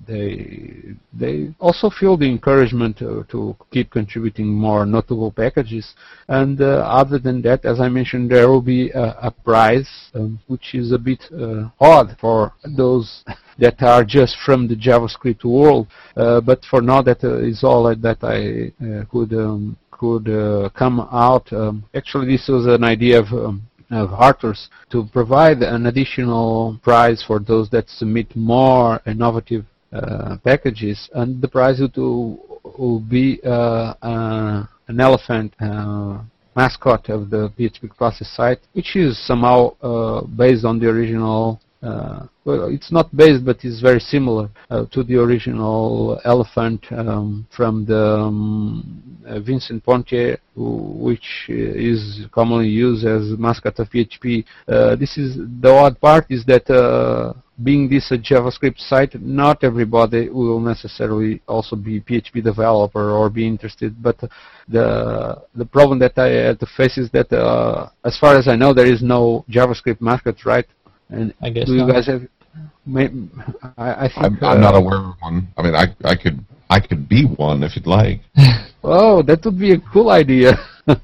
they they also feel the encouragement to, to keep contributing more notable packages. And uh, other than that, as I mentioned, there will be a, a prize, um, which is a bit uh, odd for those that are just from the JavaScript world. Uh, but for now, that uh, is all that I uh, could um, could uh, come out. Um, actually, this was an idea of. Um, of authors to provide an additional prize for those that submit more innovative uh, packages, and the prize would, will be uh, uh, an elephant uh, mascot of the P H P classes site, which is somehow uh, based on the original. Uh, well, it's not based, but it's very similar uh, to the original elephant um, from the um, uh, Vincent Pontier, which is commonly used as mascot of P H P. Uh, this is the odd part is that uh, being this a JavaScript site, not everybody will necessarily also be P H P developer or be interested. But the the problem that I had to face is that, uh, as far as I know, there is no JavaScript mascot, right? And I guess do you not. guys have? May, I, I think I'm, uh, I'm not aware of one. I mean, I I could I could be one if you'd like. Oh, that would be a cool idea.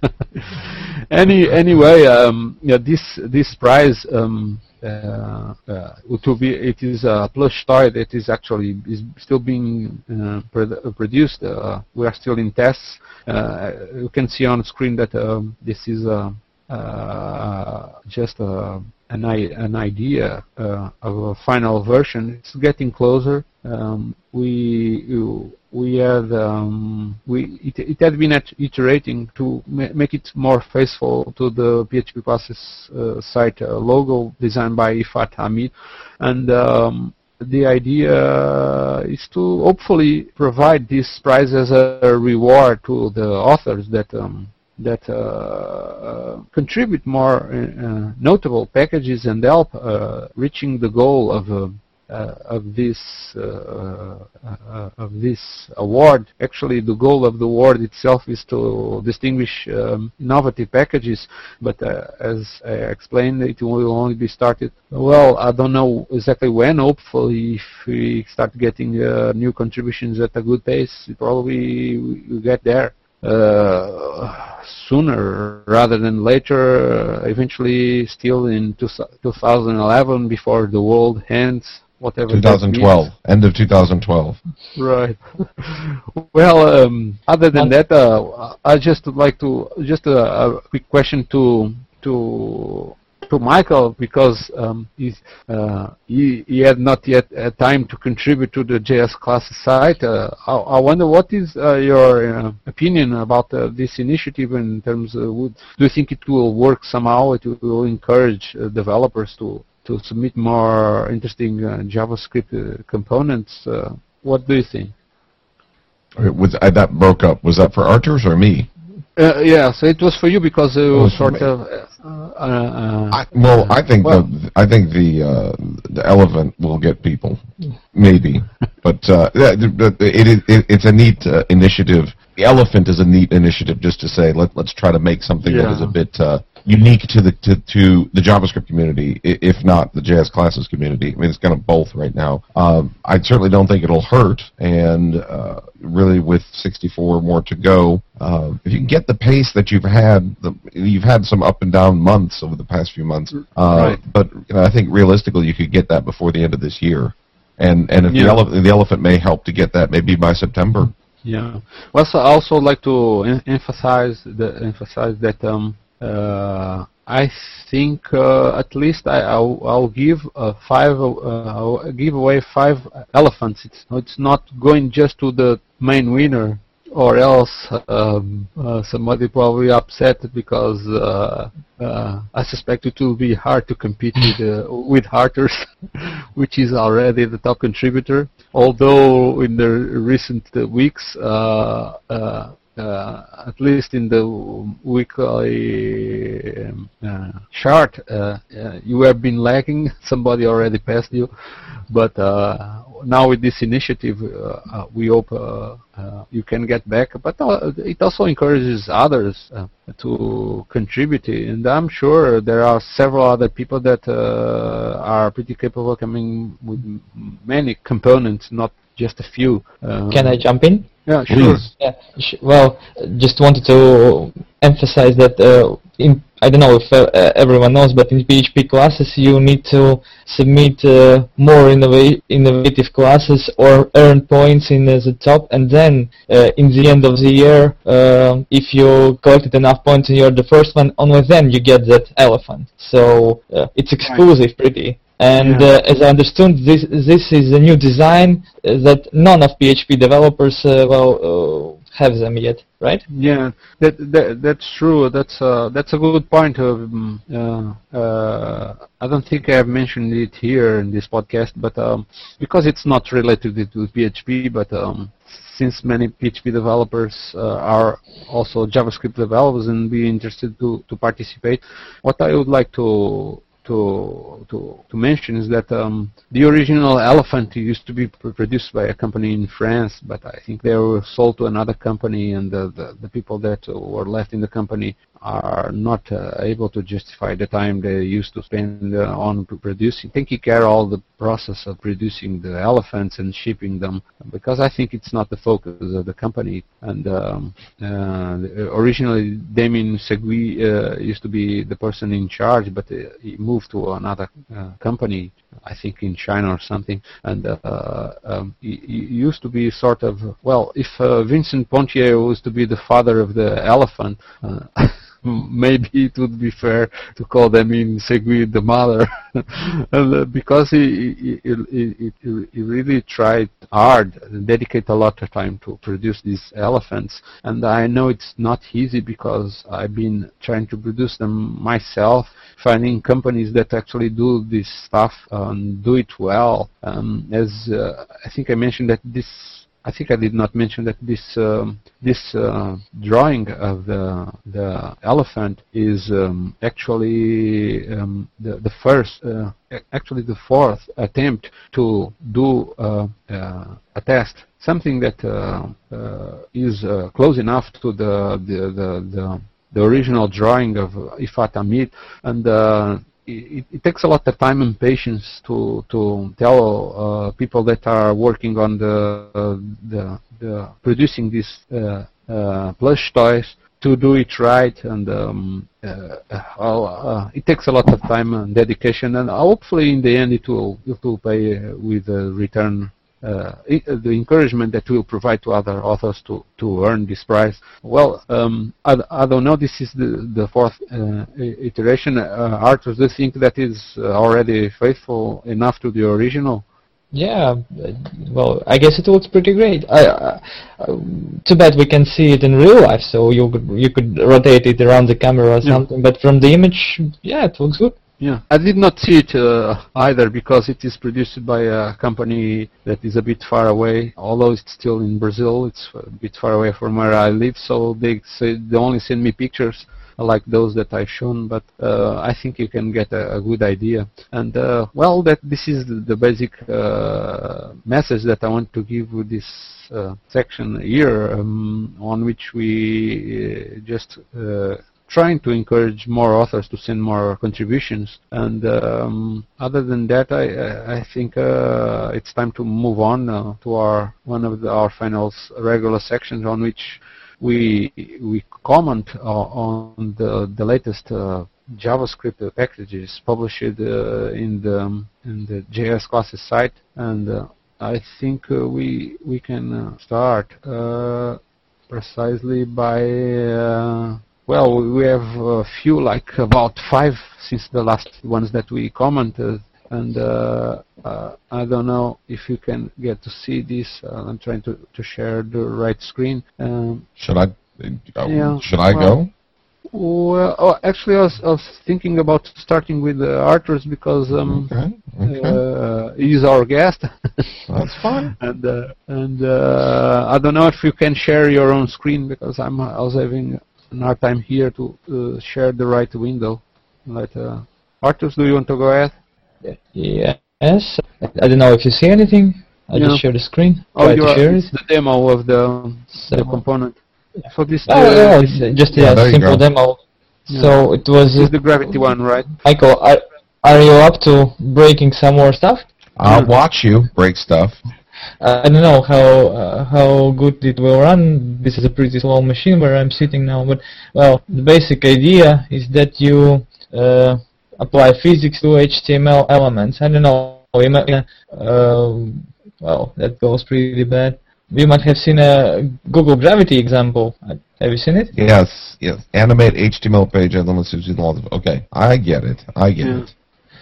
Any anyway, um, yeah, this this prize um, uh, uh, to be it is a plush toy that is actually is still being uh, produ produced. Uh, we are still in tests. Uh, you can see on the screen that um, this is uh, uh, just a. An, an idea uh, of a final version. It's getting closer. Um, we we had um, we it, it had been iterating to ma make it more faithful to the P H P classes uh, site uh, logo designed by Ifat Hamid, and um, the idea is to hopefully provide this prize as a reward to the authors that. Um, that uh, uh, contribute more uh, notable packages and help uh, reaching the goal of uh, uh, of this uh, uh, of this award. Actually, the goal of the award itself is to distinguish um, innovative packages, but uh, as I explained, it will only be started. Well, I don't know exactly when. Hopefully, if we start getting uh, new contributions at a good pace, probably we will get there. Uh, sooner rather than later, uh, eventually still in two thousand eleven before the world ends, whatever twenty twelve, end of two thousand twelve. Right. Well, um, other than that, uh, I just would like to, just a, a quick question to to to Michael, because um, he's, uh, he, he had not yet had time to contribute to the J S classes site. Uh, I, I wonder what is uh, your uh, opinion about uh, this initiative in terms of, would, do you think it will work somehow? It will encourage uh, developers to, to submit more interesting uh, JavaScript uh, components? Uh, what do you think? Was, uh, that broke up. Was that for Arturs or me? Uh, yeah, so it was for you because it was Oh, sort me. of. Uh, uh, I, well, I think well, the I think the uh, the elephant will get people, maybe, but uh, it, it, it it's a neat uh, initiative. The elephant is a neat initiative, just to say let let's try to make something yeah. that is a bit uh, unique to the to, to the JavaScript community, if not the J S classes community. I mean, it's kind of both right now. Um, I certainly don't think it'll hurt, and uh, really, with sixty-four more to go, uh, if you can get the pace that you've had, the, you've had some up and down months over the past few months. Uh, right. But you know, I think realistically, you could get that before the end of this year, and and if Yeah. the, ele the elephant may help to get that maybe by September. Yeah. Well, so I also like to em emphasize the emphasize that um, uh, I think uh, at least I, I'll, I'll give uh, five. Uh, I'll give away five elephants. It's it's not going just to the main winner, or else um, uh, somebody probably upset because uh, uh, I suspect it will be hard to compete with uh, with Arturs, which is already the top contributor. Although in the recent uh, weeks, uh, uh, uh, at least in the weekly um, uh, chart, uh, uh, you have been lagging. Somebody already passed you, but uh, now with this initiative, uh, uh, we hope uh, uh, you can get back. But uh, it also encourages others uh, to contribute, and I'm sure there are several other people that uh, are pretty capable of coming with many components, not just a few. Uh, Can I jump in? Yeah, sure. Please. Yeah. sh- Well, just wanted to emphasize that uh, in I don't know if uh, everyone knows, but in P H P classes you need to submit uh, more innova innovative classes or earn points in uh, the top, and then uh, in the end of the year, uh, if you collected enough points and you're the first one, only then you get that elephant. So uh, it's exclusive, pretty. And Yeah. uh, as I understood, this this is a new design uh, that none of P H P developers uh, well uh, have them yet, right? Yeah, that, that that's true. That's uh, that's a good point. Um, uh, uh, I don't think I have mentioned it here in this podcast, but um, because it's not related to P H P, but um, since many P H P developers uh, are also JavaScript developers and be interested to to participate, what I would like to To, to, to mention is that um, the original Elephant used to be pr produced by a company in France, but I think they were sold to another company, and the, the, the people that were left in the company are not uh, able to justify the time they used to spend uh, on producing, taking care of all the process of producing the elephants and shipping them, because I think it's not the focus of the company. And um, uh, originally Damien Segui uh, used to be the person in charge, but uh, he moved to another uh, company, I think in China or something, and uh, um, he, he used to be sort of, well, if uh, Vincent Pontier was to be the father of the elephant, uh, maybe it would be fair to call Damien Segui the mother, and, uh, because he he, he, he he really tried hard, dedicate a lot of time to produce these elephants, and I know it's not easy because I've been trying to produce them myself, finding companies that actually do this stuff and do it well. Um, as uh, I think I mentioned that this. I think I did not mention that this um, this uh, drawing of the the elephant is um, actually um, the the first, uh, actually the fourth attempt to do uh, uh, a test, something that uh, uh, is uh, close enough to the the the, the, the original drawing of Ifat Amit, and uh, It, it takes a lot of time and patience to to tell uh, people that are working on the uh, the, the producing these uh, uh, plush toys to do it right, and um, uh, uh, it takes a lot of time and dedication, and hopefully in the end it will it will pay uh, with a return. Uh, it, uh, the encouragement that we'll provide to other authors to, to earn this prize. Well, um, I, I don't know, this is the, the fourth uh, iteration. Uh, Arthur, do you think that is uh, already faithful enough to the original? Yeah, well, I guess it looks pretty great. I, uh, too bad we can see it in real life, so you could, you could rotate it around the camera or Yeah. something, but from the image, yeah, it looks good. Yeah, I did not see it uh, either, because it is produced by a company that is a bit far away. Although it's still in Brazil, it's a bit far away from where I live, so they say they only send me pictures like those that I've shown, but uh, I think you can get a, a good idea. And uh, well, that this is the, the basic uh, message that I want to give with this uh, section here, um, on which we uh, just uh, trying to encourage more authors to send more contributions. And um, other than that, I, I think uh, it's time to move on uh, to our one of the, our final regular sections, on which we we comment uh, on the the latest uh, JavaScript packages published uh, in the in the J S classes site. And uh, I think uh, we we can uh, start uh, precisely by. Uh, Well, we have a few, like about five since the last ones that we commented, and uh, uh, I don't know if you can get to see this. Uh, I'm trying to, to share the right screen. Um, Should I? Uh, yeah, should I well, go? Well, oh, actually, I was, I was thinking about starting with uh, Arthur's, because um, Okay. Okay. uh, he's our guest. That's fine. And uh, and uh, I don't know if you can share your own screen, because I'm I was having an hard time here to uh, share the right window. Like, uh, Arthur, do you want to go ahead? Yeah. Yes. I don't know if you see anything. I Yeah. just share the screen. Oh, Try you to are, share it's it. the demo of the the So- component. So this, Oh, uh, yeah, this, it's uh, just Yeah, a there you simple go. demo. Yeah. So it was. this is the Gravity one, right? Michael, are, are you up to breaking some more stuff? I'll watch you break stuff. Uh, I don't know how uh, how good it will run. This is a pretty slow machine where I'm sitting now, but well, the basic idea is that you uh, apply physics to H T M L elements. I don't know. You might, uh, well, that goes pretty bad. You might have seen a Google Gravity example. Have you seen it? Yes. Yes. Animate H T M L page elements using all the. Okay. I get it. I get Yeah. it.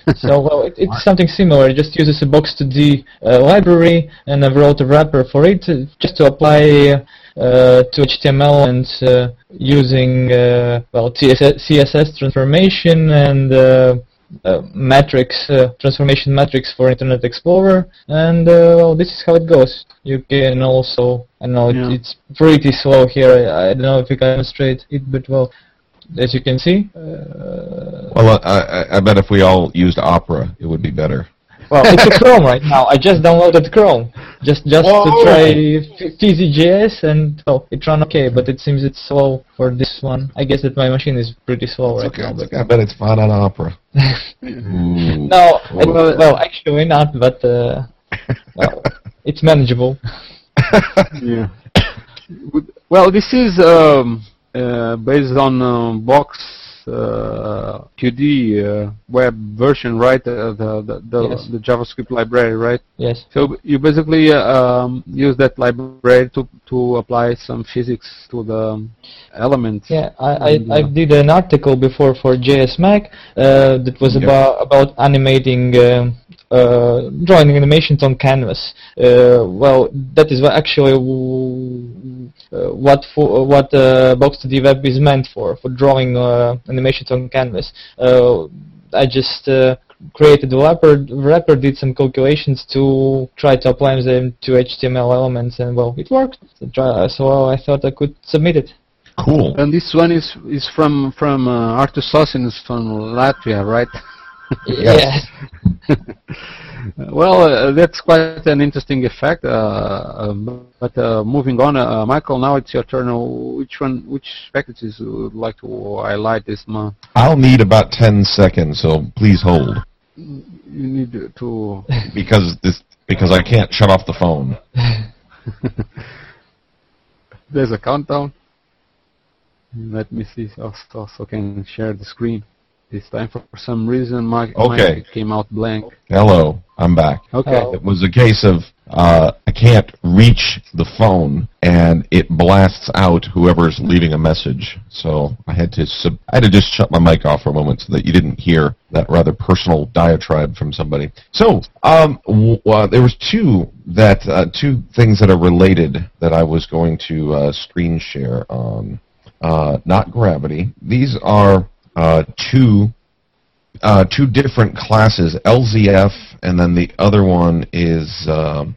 So well, it, it's something similar. It just uses a box to D uh, library, and I've wrote a wrapper for it uh, just to apply uh, to H T M L and uh, using uh, well C S S transformation and uh, uh, matrix uh, transformation matrix for Internet Explorer, and uh, well, this is how it goes. You can also, I know Yeah. it, it's pretty slow here. I, I don't know if you can demonstrate it, but well, as you can see. Uh, Well, I, I, I bet if we all used Opera, it would be better. Well, it's a Chrome right now. I just downloaded Chrome, just just Whoa. to try Fizzy.js, and well, it ran okay, but it seems it's slow for this one. I guess that my machine is pretty slow right Okay, now. it's But okay. I bet it's fine on Opera. Ooh. no, it- Well, well, actually not, but uh, well, it's manageable. Yeah. Well, this is um, uh, based on um, Box uh, Q D uh, web version, right? Uh, the the, the, Yes. the JavaScript library, right? Yes. So you basically uh, um, use that library to to apply some physics to the elements. Yeah, I, I, And, uh, I did an article before for J S Mac uh, that was Yep. about about animating, um, uh, drawing animations on canvas. Uh, well, that is what actually w- uh, what for, what uh, Box two D Web is meant for, for drawing uh, animations on canvas. Uh, I just uh, created a wrapper, wrapper, did some calculations to try to apply them to H T M L elements, and well, it worked. So, try- so I thought I could submit it. Cool. And this one is is from from uh, Artus Sosins from Latvia, right? Yes. Well, uh, that's quite an interesting effect. Uh, um, but uh, moving on, uh, Michael, now it's your turn. Uh, Which one, which packages you would like to highlight this month? I'll need about ten seconds, so please hold. You need to. Because this because I can't shut off the phone. There's a countdown. Let me see. Also, also can share the screen. This time, for some reason, my Okay. mic came out blank. Hello, I'm back. Okay. Hello. It was a case of uh, I can't reach the phone, and it blasts out whoever's leaving a message. So I had to sub- I had to just shut my mic off for a moment so that you didn't hear that rather personal diatribe from somebody. So um, w- uh, there was two that uh, two things that are related that I was going to uh, screen share on. Uh, not Gravity. These are uh, two. Uh, two different classes, L Z F, and then the other one is um,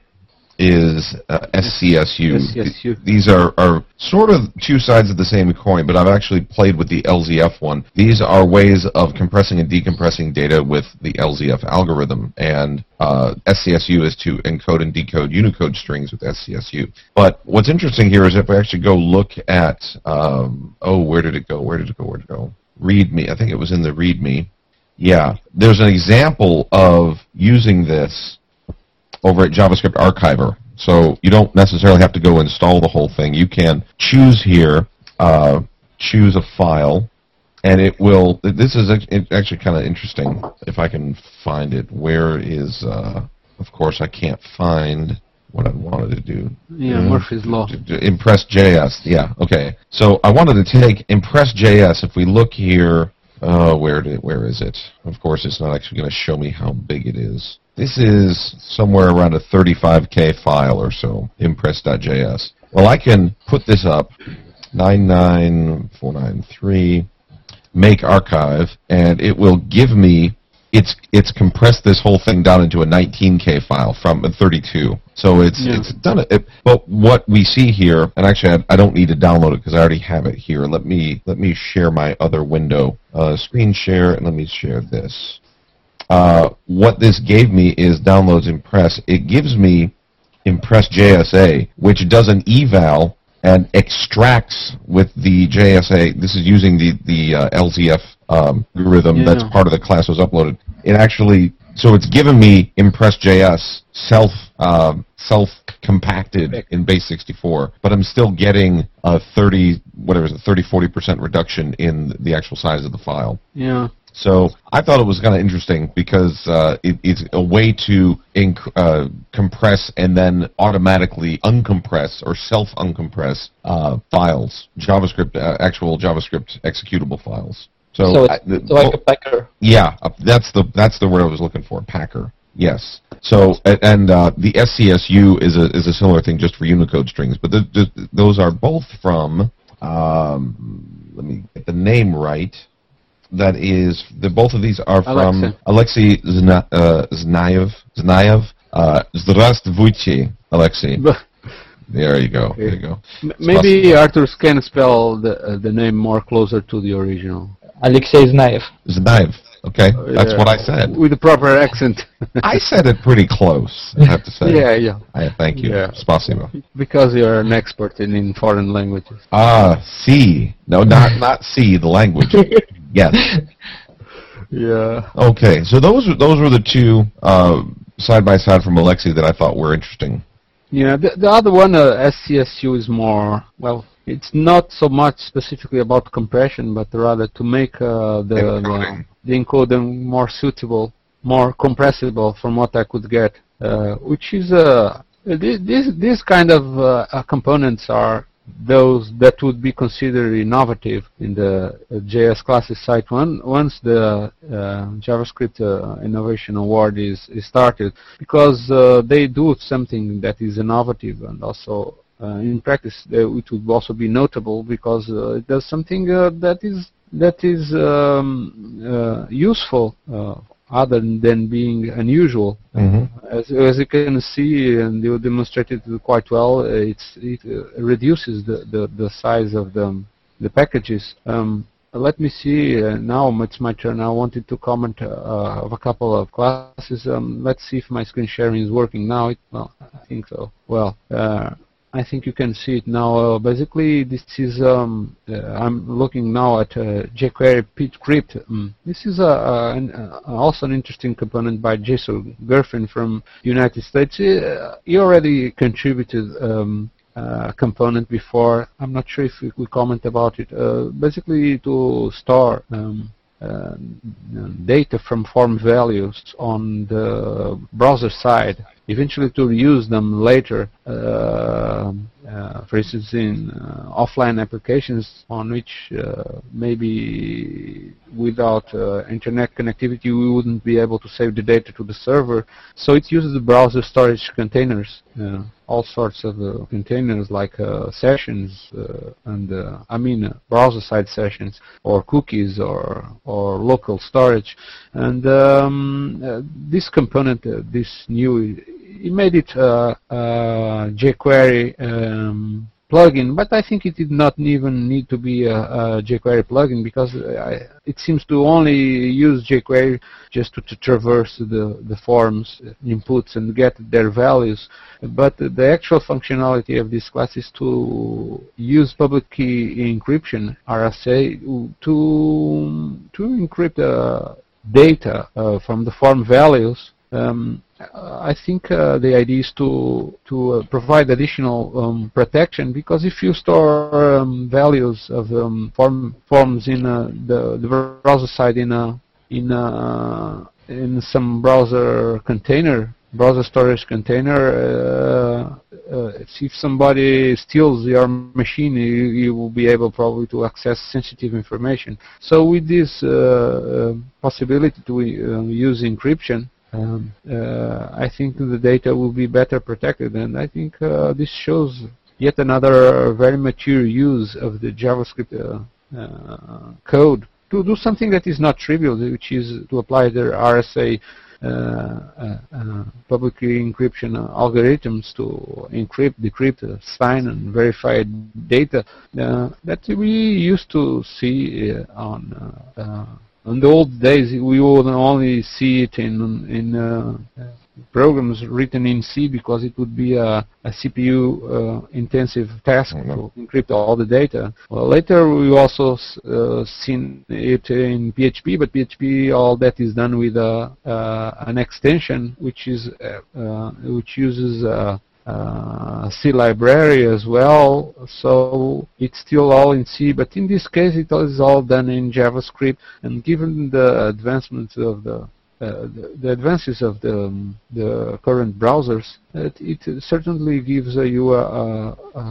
is uh, S C S U. S C S U. These are, are sort of two sides of the same coin, but I've actually played with the L Z F one. These are ways of compressing and decompressing data with the L Z F algorithm, and uh, S C S U is to encode and decode Unicode strings with S C S U. But what's interesting here is if we actually go look at, um, oh, where did it go? Where did it go? Where did it go? README. I think it was in the README. Yeah, there's an example of using this over at JavaScript Archiver. So you don't necessarily have to go install the whole thing. You can choose here, uh, choose a file, and it will, this is actually kind of interesting, if I can find it. Where is, uh, of course I can't find what I wanted to do. Yeah, Murphy's Law. Impress.js, yeah, okay. So I wanted to take Impress.js. If we look here, Uh, where did, where is it? Of course, it's not actually going to show me how big it is. This is somewhere around a thirty-five K file or so, impress.js. Well, I can put this up, nine nine four nine three, make archive, and it will give me, it's it's compressed this whole thing down into a nineteen K file from a thirty-two. So it's Yeah. it's done it. it. But what we see here, and actually I, I don't need to download it because I already have it here. Let me let me share my other window, uh, screen share, and let me share this. Uh, what this gave me is downloads Impress. It gives me Impress.jsa, which does an eval and extracts with the J S A. This is using the the uh, L Z F um, algorithm Yeah. that's part of the class was uploaded. It actually, so it's given me Impress.js self um, self compacted in base sixty-four, but I'm still getting a thirty whatever is it thirty forty percent reduction in the actual size of the file. Yeah. So I thought it was kind of interesting because uh, it, it's a way to inc- uh, compress and then automatically uncompress or self-uncompress uh, files, JavaScript, uh, actual JavaScript executable files. So, So I, it's the, it's like a packer. yeah, uh, that's the that's the word I was looking for. Packer. Yes. So a- and uh, the S C S U is a is a similar thing just for Unicode strings, but the, the, those are both from. Um, let me get the name right. That is, the both of these are from Alexei. Alexei Zna, uh, Znaev. Znaev. Uh, Здравствуйте, Alexei. There you go. Okay. There you go. M- Maybe Arthur can spell the uh, the name more closer to the original. Alexei Znaev. Znaev. Okay, that's Yeah, what I said. with the proper accent. I said it pretty close, I have to say. Yeah, yeah. I thank you. Yeah. Spasibo. Because you're an expert in, in foreign languages. Ah, C. No, not not C, the language. Yes. Yeah. Okay, so those were- those were the two uh, side by side from Alexei that I thought were interesting. Yeah, the, the other one, uh, S C S U, is more, well, it's not so much specifically about compression, but rather to make uh, the, Encoding. the, the encoding more suitable, more compressible from what I could get, uh, which is, uh, this, this, this kind of uh, uh, components are those that would be considered innovative in the uh, J S classes site one, once the uh, JavaScript uh, Innovation Award is, is started, because uh, they do something that is innovative, and also uh, in practice uh, it would also be notable because uh, it does something uh, that is that is um, uh, useful uh, other than being unusual. Mm-hmm. As, as you can see, and you demonstrated it quite well, uh, it's, it uh, reduces the, the, the size of the, the packages. Um, let me see, uh, now it's my turn. I wanted to comment uh, of a couple of classes. Um, let's see if my screen sharing is working now. It, well, I think so. Well, uh, I think you can see it now. Uh, basically, this is, um, uh, I'm looking now at uh, jQuery PitCrypt. Um, this is a, a, an, uh, also an interesting component by Jason Gerfin from United States. Uh, he already contributed um, a component before. I'm not sure if we could comment about it. Uh, basically, to store um, uh, data from form values on the browser side, eventually to reuse them later, uh, uh, for instance in uh, offline applications on which uh, maybe without uh, internet connectivity we wouldn't be able to save the data to the server. So it uses the browser storage containers, uh, all sorts of uh, containers like uh, sessions uh, and uh, I mean uh, browser side sessions or cookies or, or local storage. And um, uh, this component, uh, this new, it made it uh, uh, jQuery um, plugin, but I think it did not even need to be a, a jQuery plugin because I, it seems to only use jQuery just to, to traverse the, the forms, inputs, and get their values. But the actual functionality of this class is to use public key encryption, R S A, to, to encrypt uh, data uh, from the form values. Um, I think uh, the idea is to to uh, provide additional um, protection, because if you store um, values of um, form forms in uh, the the browser side in a in a, in some browser container, browser storage container, uh, uh, if somebody steals your machine, you, you will be able probably to access sensitive information. So with this uh, uh, possibility to uh, use encryption, Um, uh, I think the data will be better protected, and I think uh, this shows yet another very mature use of the JavaScript uh, uh, code to do something that is not trivial, which is to apply their R S A uh, uh, uh, public key encryption uh, algorithms to encrypt, decrypt, uh, sign, and verify data uh, that we used to see uh, on uh, uh, in the old days. We would only see it in in uh, programs written in C, because it would be a, a C P U uh, intensive task Mm-hmm. to encrypt all the data. Well, later we also uh, seen it in P H P, but P H P, all that is done with a, uh, an extension which is uh, uh, which uses uh, Uh, C library as well, so it's still all in C, but in this case it is all done in JavaScript. And given the advancements of the uh, the, the advances of the um, the current browsers, it, it certainly gives uh, you a, a,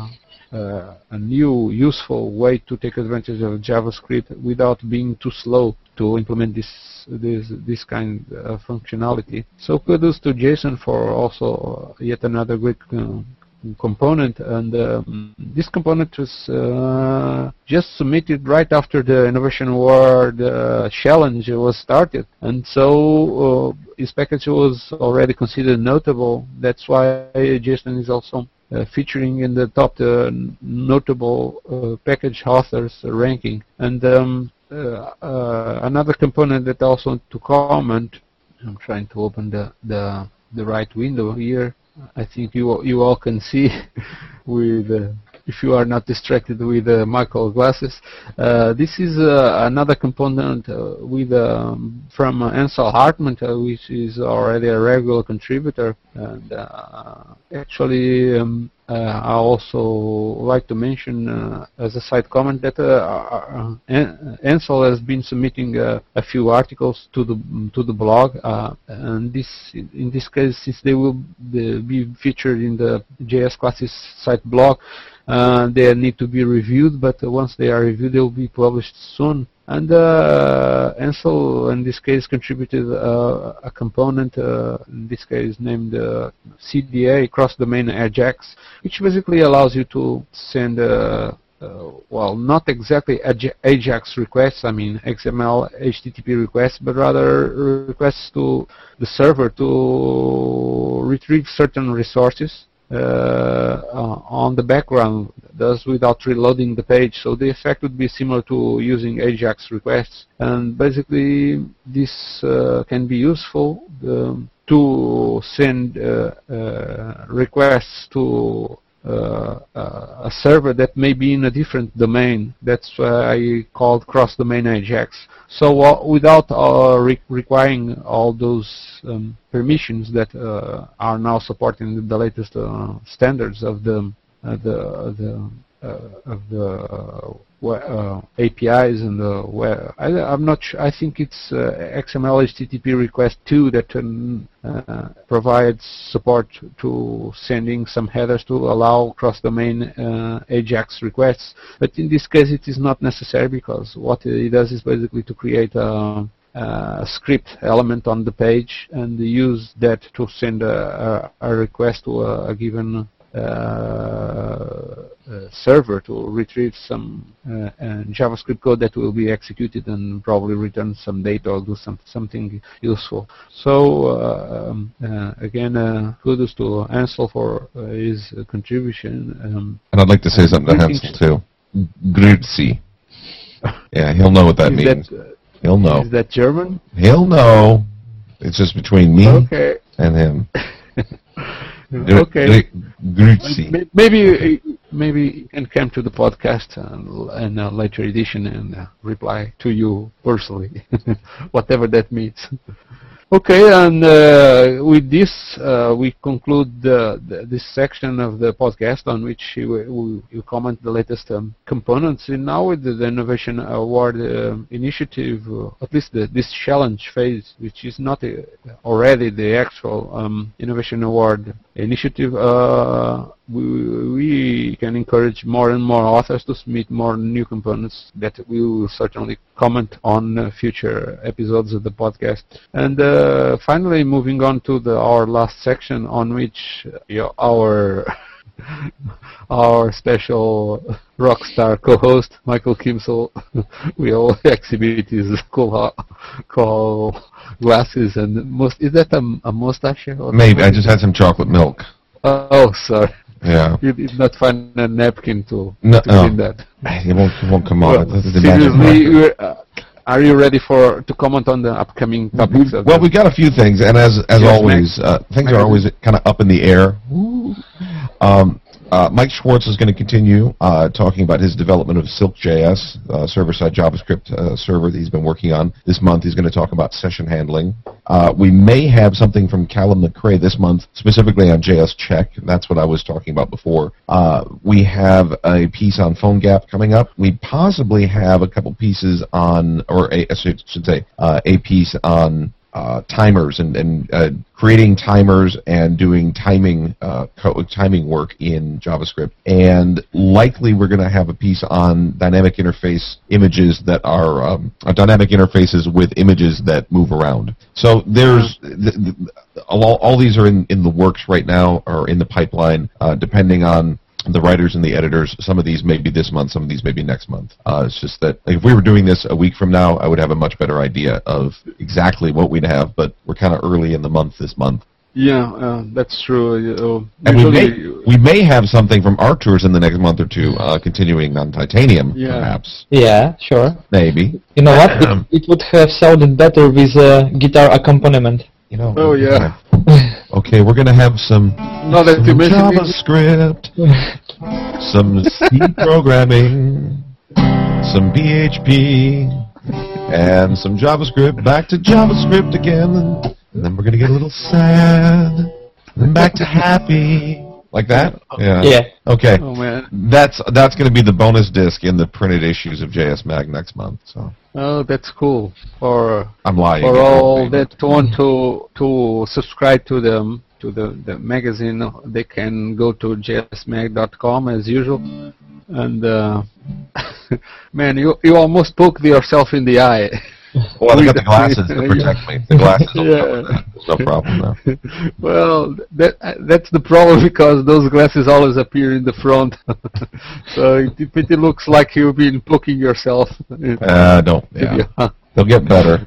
uh, a new useful way to take advantage of JavaScript without being too slow to implement this this this kind of functionality. So kudos to Jason for also yet another great uh, component, and um, this component was uh, just submitted right after the Innovation Award uh, challenge was started, and so uh, this package was already considered notable. That's why Jason is also uh, featuring in the top uh, notable uh, package authors ranking. And um, uh, uh, another component that also to comment, I'm trying to open the the, the right window here. I think you you all can see with uh, if you are not distracted with uh, Michael glasses. Uh, this is uh, another component uh, with um, from uh, Ansel Hartman, uh, which is already a regular contributor. And uh, actually, um, uh, I also like to mention uh, as a side comment that uh, uh, Ansel has been submitting uh, a few articles to the to the blog, uh, and this in this case, since they will be featured in the J S Classes site blog, uh, they need to be reviewed. But uh, once they are reviewed, they will be published soon. And uh, Ansel, in this case, contributed uh, a component, uh, in this case named uh, C D A, Cross-Domain Ajax, which basically allows you to send, uh, uh, well, not exactly Ajax requests, I mean X M L, H T T P requests, but rather requests to the server to retrieve certain resources Uh, uh, on the background, thus without reloading the page. So the effect would be similar to using Ajax requests, and basically this uh, can be useful um, to send uh, uh, requests to uh, uh, a server that may be in a different domain. That's why I called cross-domain Ajax. So uh, without uh, re requiring all those um, permissions that uh, are now supporting the latest uh, standards of the uh, the the uh, of the uh, A P Is and the web. I, I'm not sure. I think it's uh, X M L H T T P request two that um, uh, provides support to sending some headers to allow cross-domain uh, Ajax requests. But in this case, it is not necessary, because what it does is basically to create a Uh, script element on the page and use that to send a, a, a request to a, a given uh, uh, server to retrieve some uh, uh, JavaScript code that will be executed and probably return some data or do some, something useful. So uh, um, uh, again, uh, kudos to Ansel for uh, his uh, contribution. Um, and I'd like to say something to Ansel too. Grüezi. Yeah, he'll know what that means. That, uh, He'll know. Is that German? He'll know. It's just between me okay. and him. Okay. Grüezi. Maybe maybe you can come to the podcast uh, in a later edition and uh, reply to you personally, whatever that means. Okay, and uh, with this, uh, we conclude the, the, this section of the podcast on which we, we, we comment the latest um, components. And now with the, the Innovation Award uh, initiative, uh, at least the, this challenge phase, which is not uh, already the actual um, Innovation Award initiative, uh, we, we can encourage more and more authors to submit more new components that we will certainly comment on uh, future episodes of the podcast. And uh, finally, moving on to the, our last section, on which uh, you know, our our special rock star co-host Michael Kimsel will exhibit his cool, cool glasses and most. Is that a, a mustache? Or Maybe I just had some chocolate milk. Oh, sorry. Yeah. You did not find a napkin to, no, to clean no. that. It won't, it won't come on. Well, seriously, uh, are you ready for to comment on the upcoming topics? Of well, we've got a few things, and as as yes, always, uh, things are always kind of up in the air. Um, uh, Mike Schwartz is going to continue uh, talking about his development of Silk.js, uh, server-side JavaScript uh, server that he's been working on. This month he's going to talk about session handling. Uh, we may have something from Callum McRae this month, specifically on J S Check. That's what I was talking about before. Uh, we have a piece on PhoneGap coming up. We possibly have a couple pieces on, or a, I should say, uh, a piece on uh, timers and, and uh, creating timers and doing timing uh, co- timing work in JavaScript. And likely we're going to have a piece on dynamic interface images that are um, uh, dynamic interfaces with images that move around. So there's th- th- all, all these are in, in the works right now, or in the pipeline, uh, depending on the writers and the editors. Some of these may be this month, some of these may be next month. Uh, it's just that like, if we were doing this a week from now, I would have a much better idea of exactly what we'd have, but we're kind of early in the month this month. Yeah, uh, that's true. Uh, and we may, usually- we may have something from ArcTours in the next month or two, uh, continuing on Titanium, Yeah. perhaps. Yeah, sure. Maybe. You know what? It, it would have sounded better with a guitar accompaniment. You know. Oh, yeah. Okay, we're going to have some, Now that you some mention it, JavaScript, some C programming, some P H P, and some JavaScript, back to JavaScript again, and, and then we're going to get a little sad, and then back to happy. Like that? Yeah. Yeah. Okay. oh man, That's that's going to be the bonus disc in the printed issues of J S Mag next month. So oh that's cool. For I'm lying. for It won't all be, but- that want to to subscribe to them to the, the magazine, they can go to j s mag dot com as usual. And uh, man, you you almost poked yourself in the eye. Well, I got the glasses to protect me. The glasses will cover that. There's no problem now. Well, that uh, that's the problem, because those glasses always appear in the front, so it, it pretty looks like you've been poking yourself. Uh, don't. Yeah. They'll get better.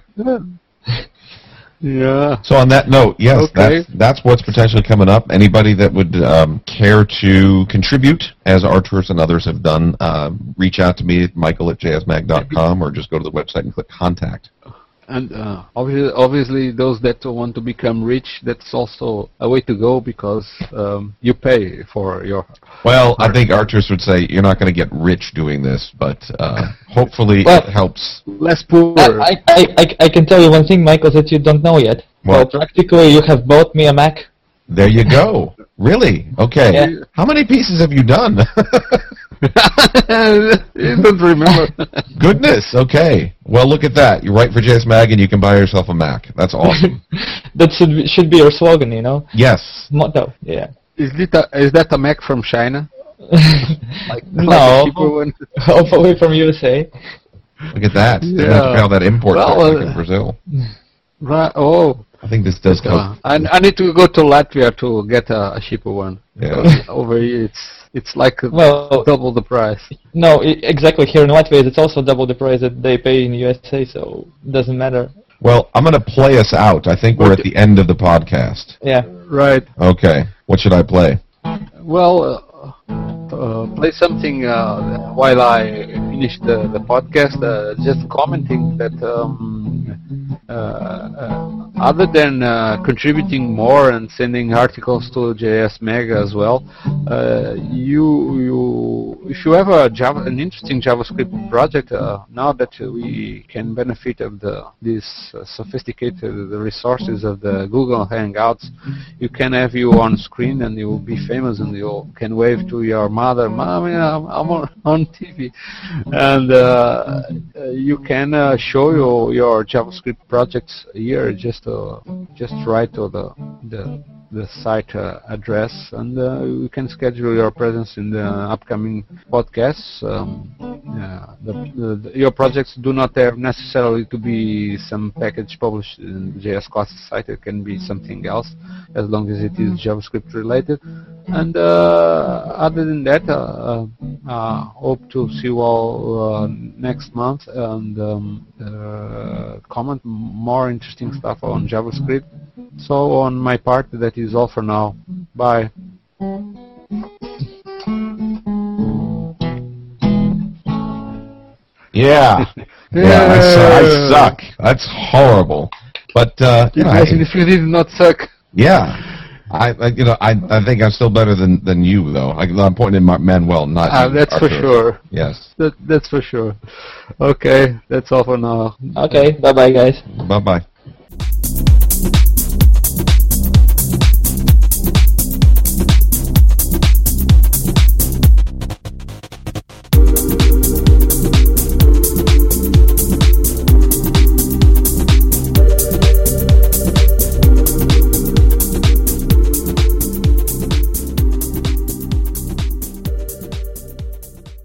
Yeah. So on that note, yes, Okay. that's, that's what's potentially coming up. Anybody that would um, care to contribute, as ArcTours and others have done, uh, reach out to me at michael at j s mag dot com, or just go to the website and click contact. And uh, obviously, obviously, those that want to become rich, that's also a way to go, because um, you pay for your... Well, I think ArcTours would say you're not going to get rich doing this, but uh, hopefully Well- it helps. Less poor. I, I, I, I can tell you one thing, Michael, that you don't know yet. What? Well, practically you have bought me a Mac. There you go. Really? Okay. Yeah. How many pieces have you done? You don't remember. Goodness. Okay. Well, look at that. You write for J S Mag and you can buy yourself a Mac. That's awesome. That should be, should be your slogan, you know? Yes. Motto, yeah. Is, it a, is that a Mac from China? Like, No. like a cheaper one? Hopefully from U S A. Look at that. They Yeah. have to pay all that import tax Well, like in uh, Brazil. Right. Oh, I think this does uh, come. I, I need to go to Latvia to get a, a cheaper one. Yeah. Over here, it's it's like Well, double the price. no, I exactly. Here in Latvia, it's also double the price that they pay in U S A, so it doesn't matter. Well, I'm going to play us out. I think we're at the end of the podcast. Yeah. Right. Okay. What should I play? Well, uh, uh, play something uh, while I finish the, the podcast. Uh, just commenting that um, uh, uh, other than uh, contributing more and sending articles to J S Mag as well, uh, you you if you have a Java, an interesting JavaScript project, uh, now that we can benefit of the these uh, sophisticated resources of the Google Hangouts, you can have you on screen and you will be famous, and you can wave to your mother, "Mommy, I'm, I'm on, on T V," and uh, uh, you can uh, show your your JavaScript projects here. Just uh, just write to the the the site uh, address, and uh, we can schedule your presence in the upcoming podcasts. Um, yeah, the, the, the, your projects do not have necessarily to be some package published in the J S Classes site. It can be something else, as long as it is JavaScript related. And uh, other than that, uh, uh, hope to see you all uh, next month, and um, uh, comment more interesting stuff on JavaScript. So on my part, that is all for now. Bye. Yeah. Yeah, I, su- I suck. That's horrible. But, uh, you know, I- Imagine if you did not suck. yeah. I, I, you know, I, I think I'm still better than, than you, though. I, I'm pointing at Mar- Manuel, not Ah, you, that's for Arthur. sure. Yes. That, that's for sure. Okay, that's all for now. Okay, bye-bye, guys. Bye-bye.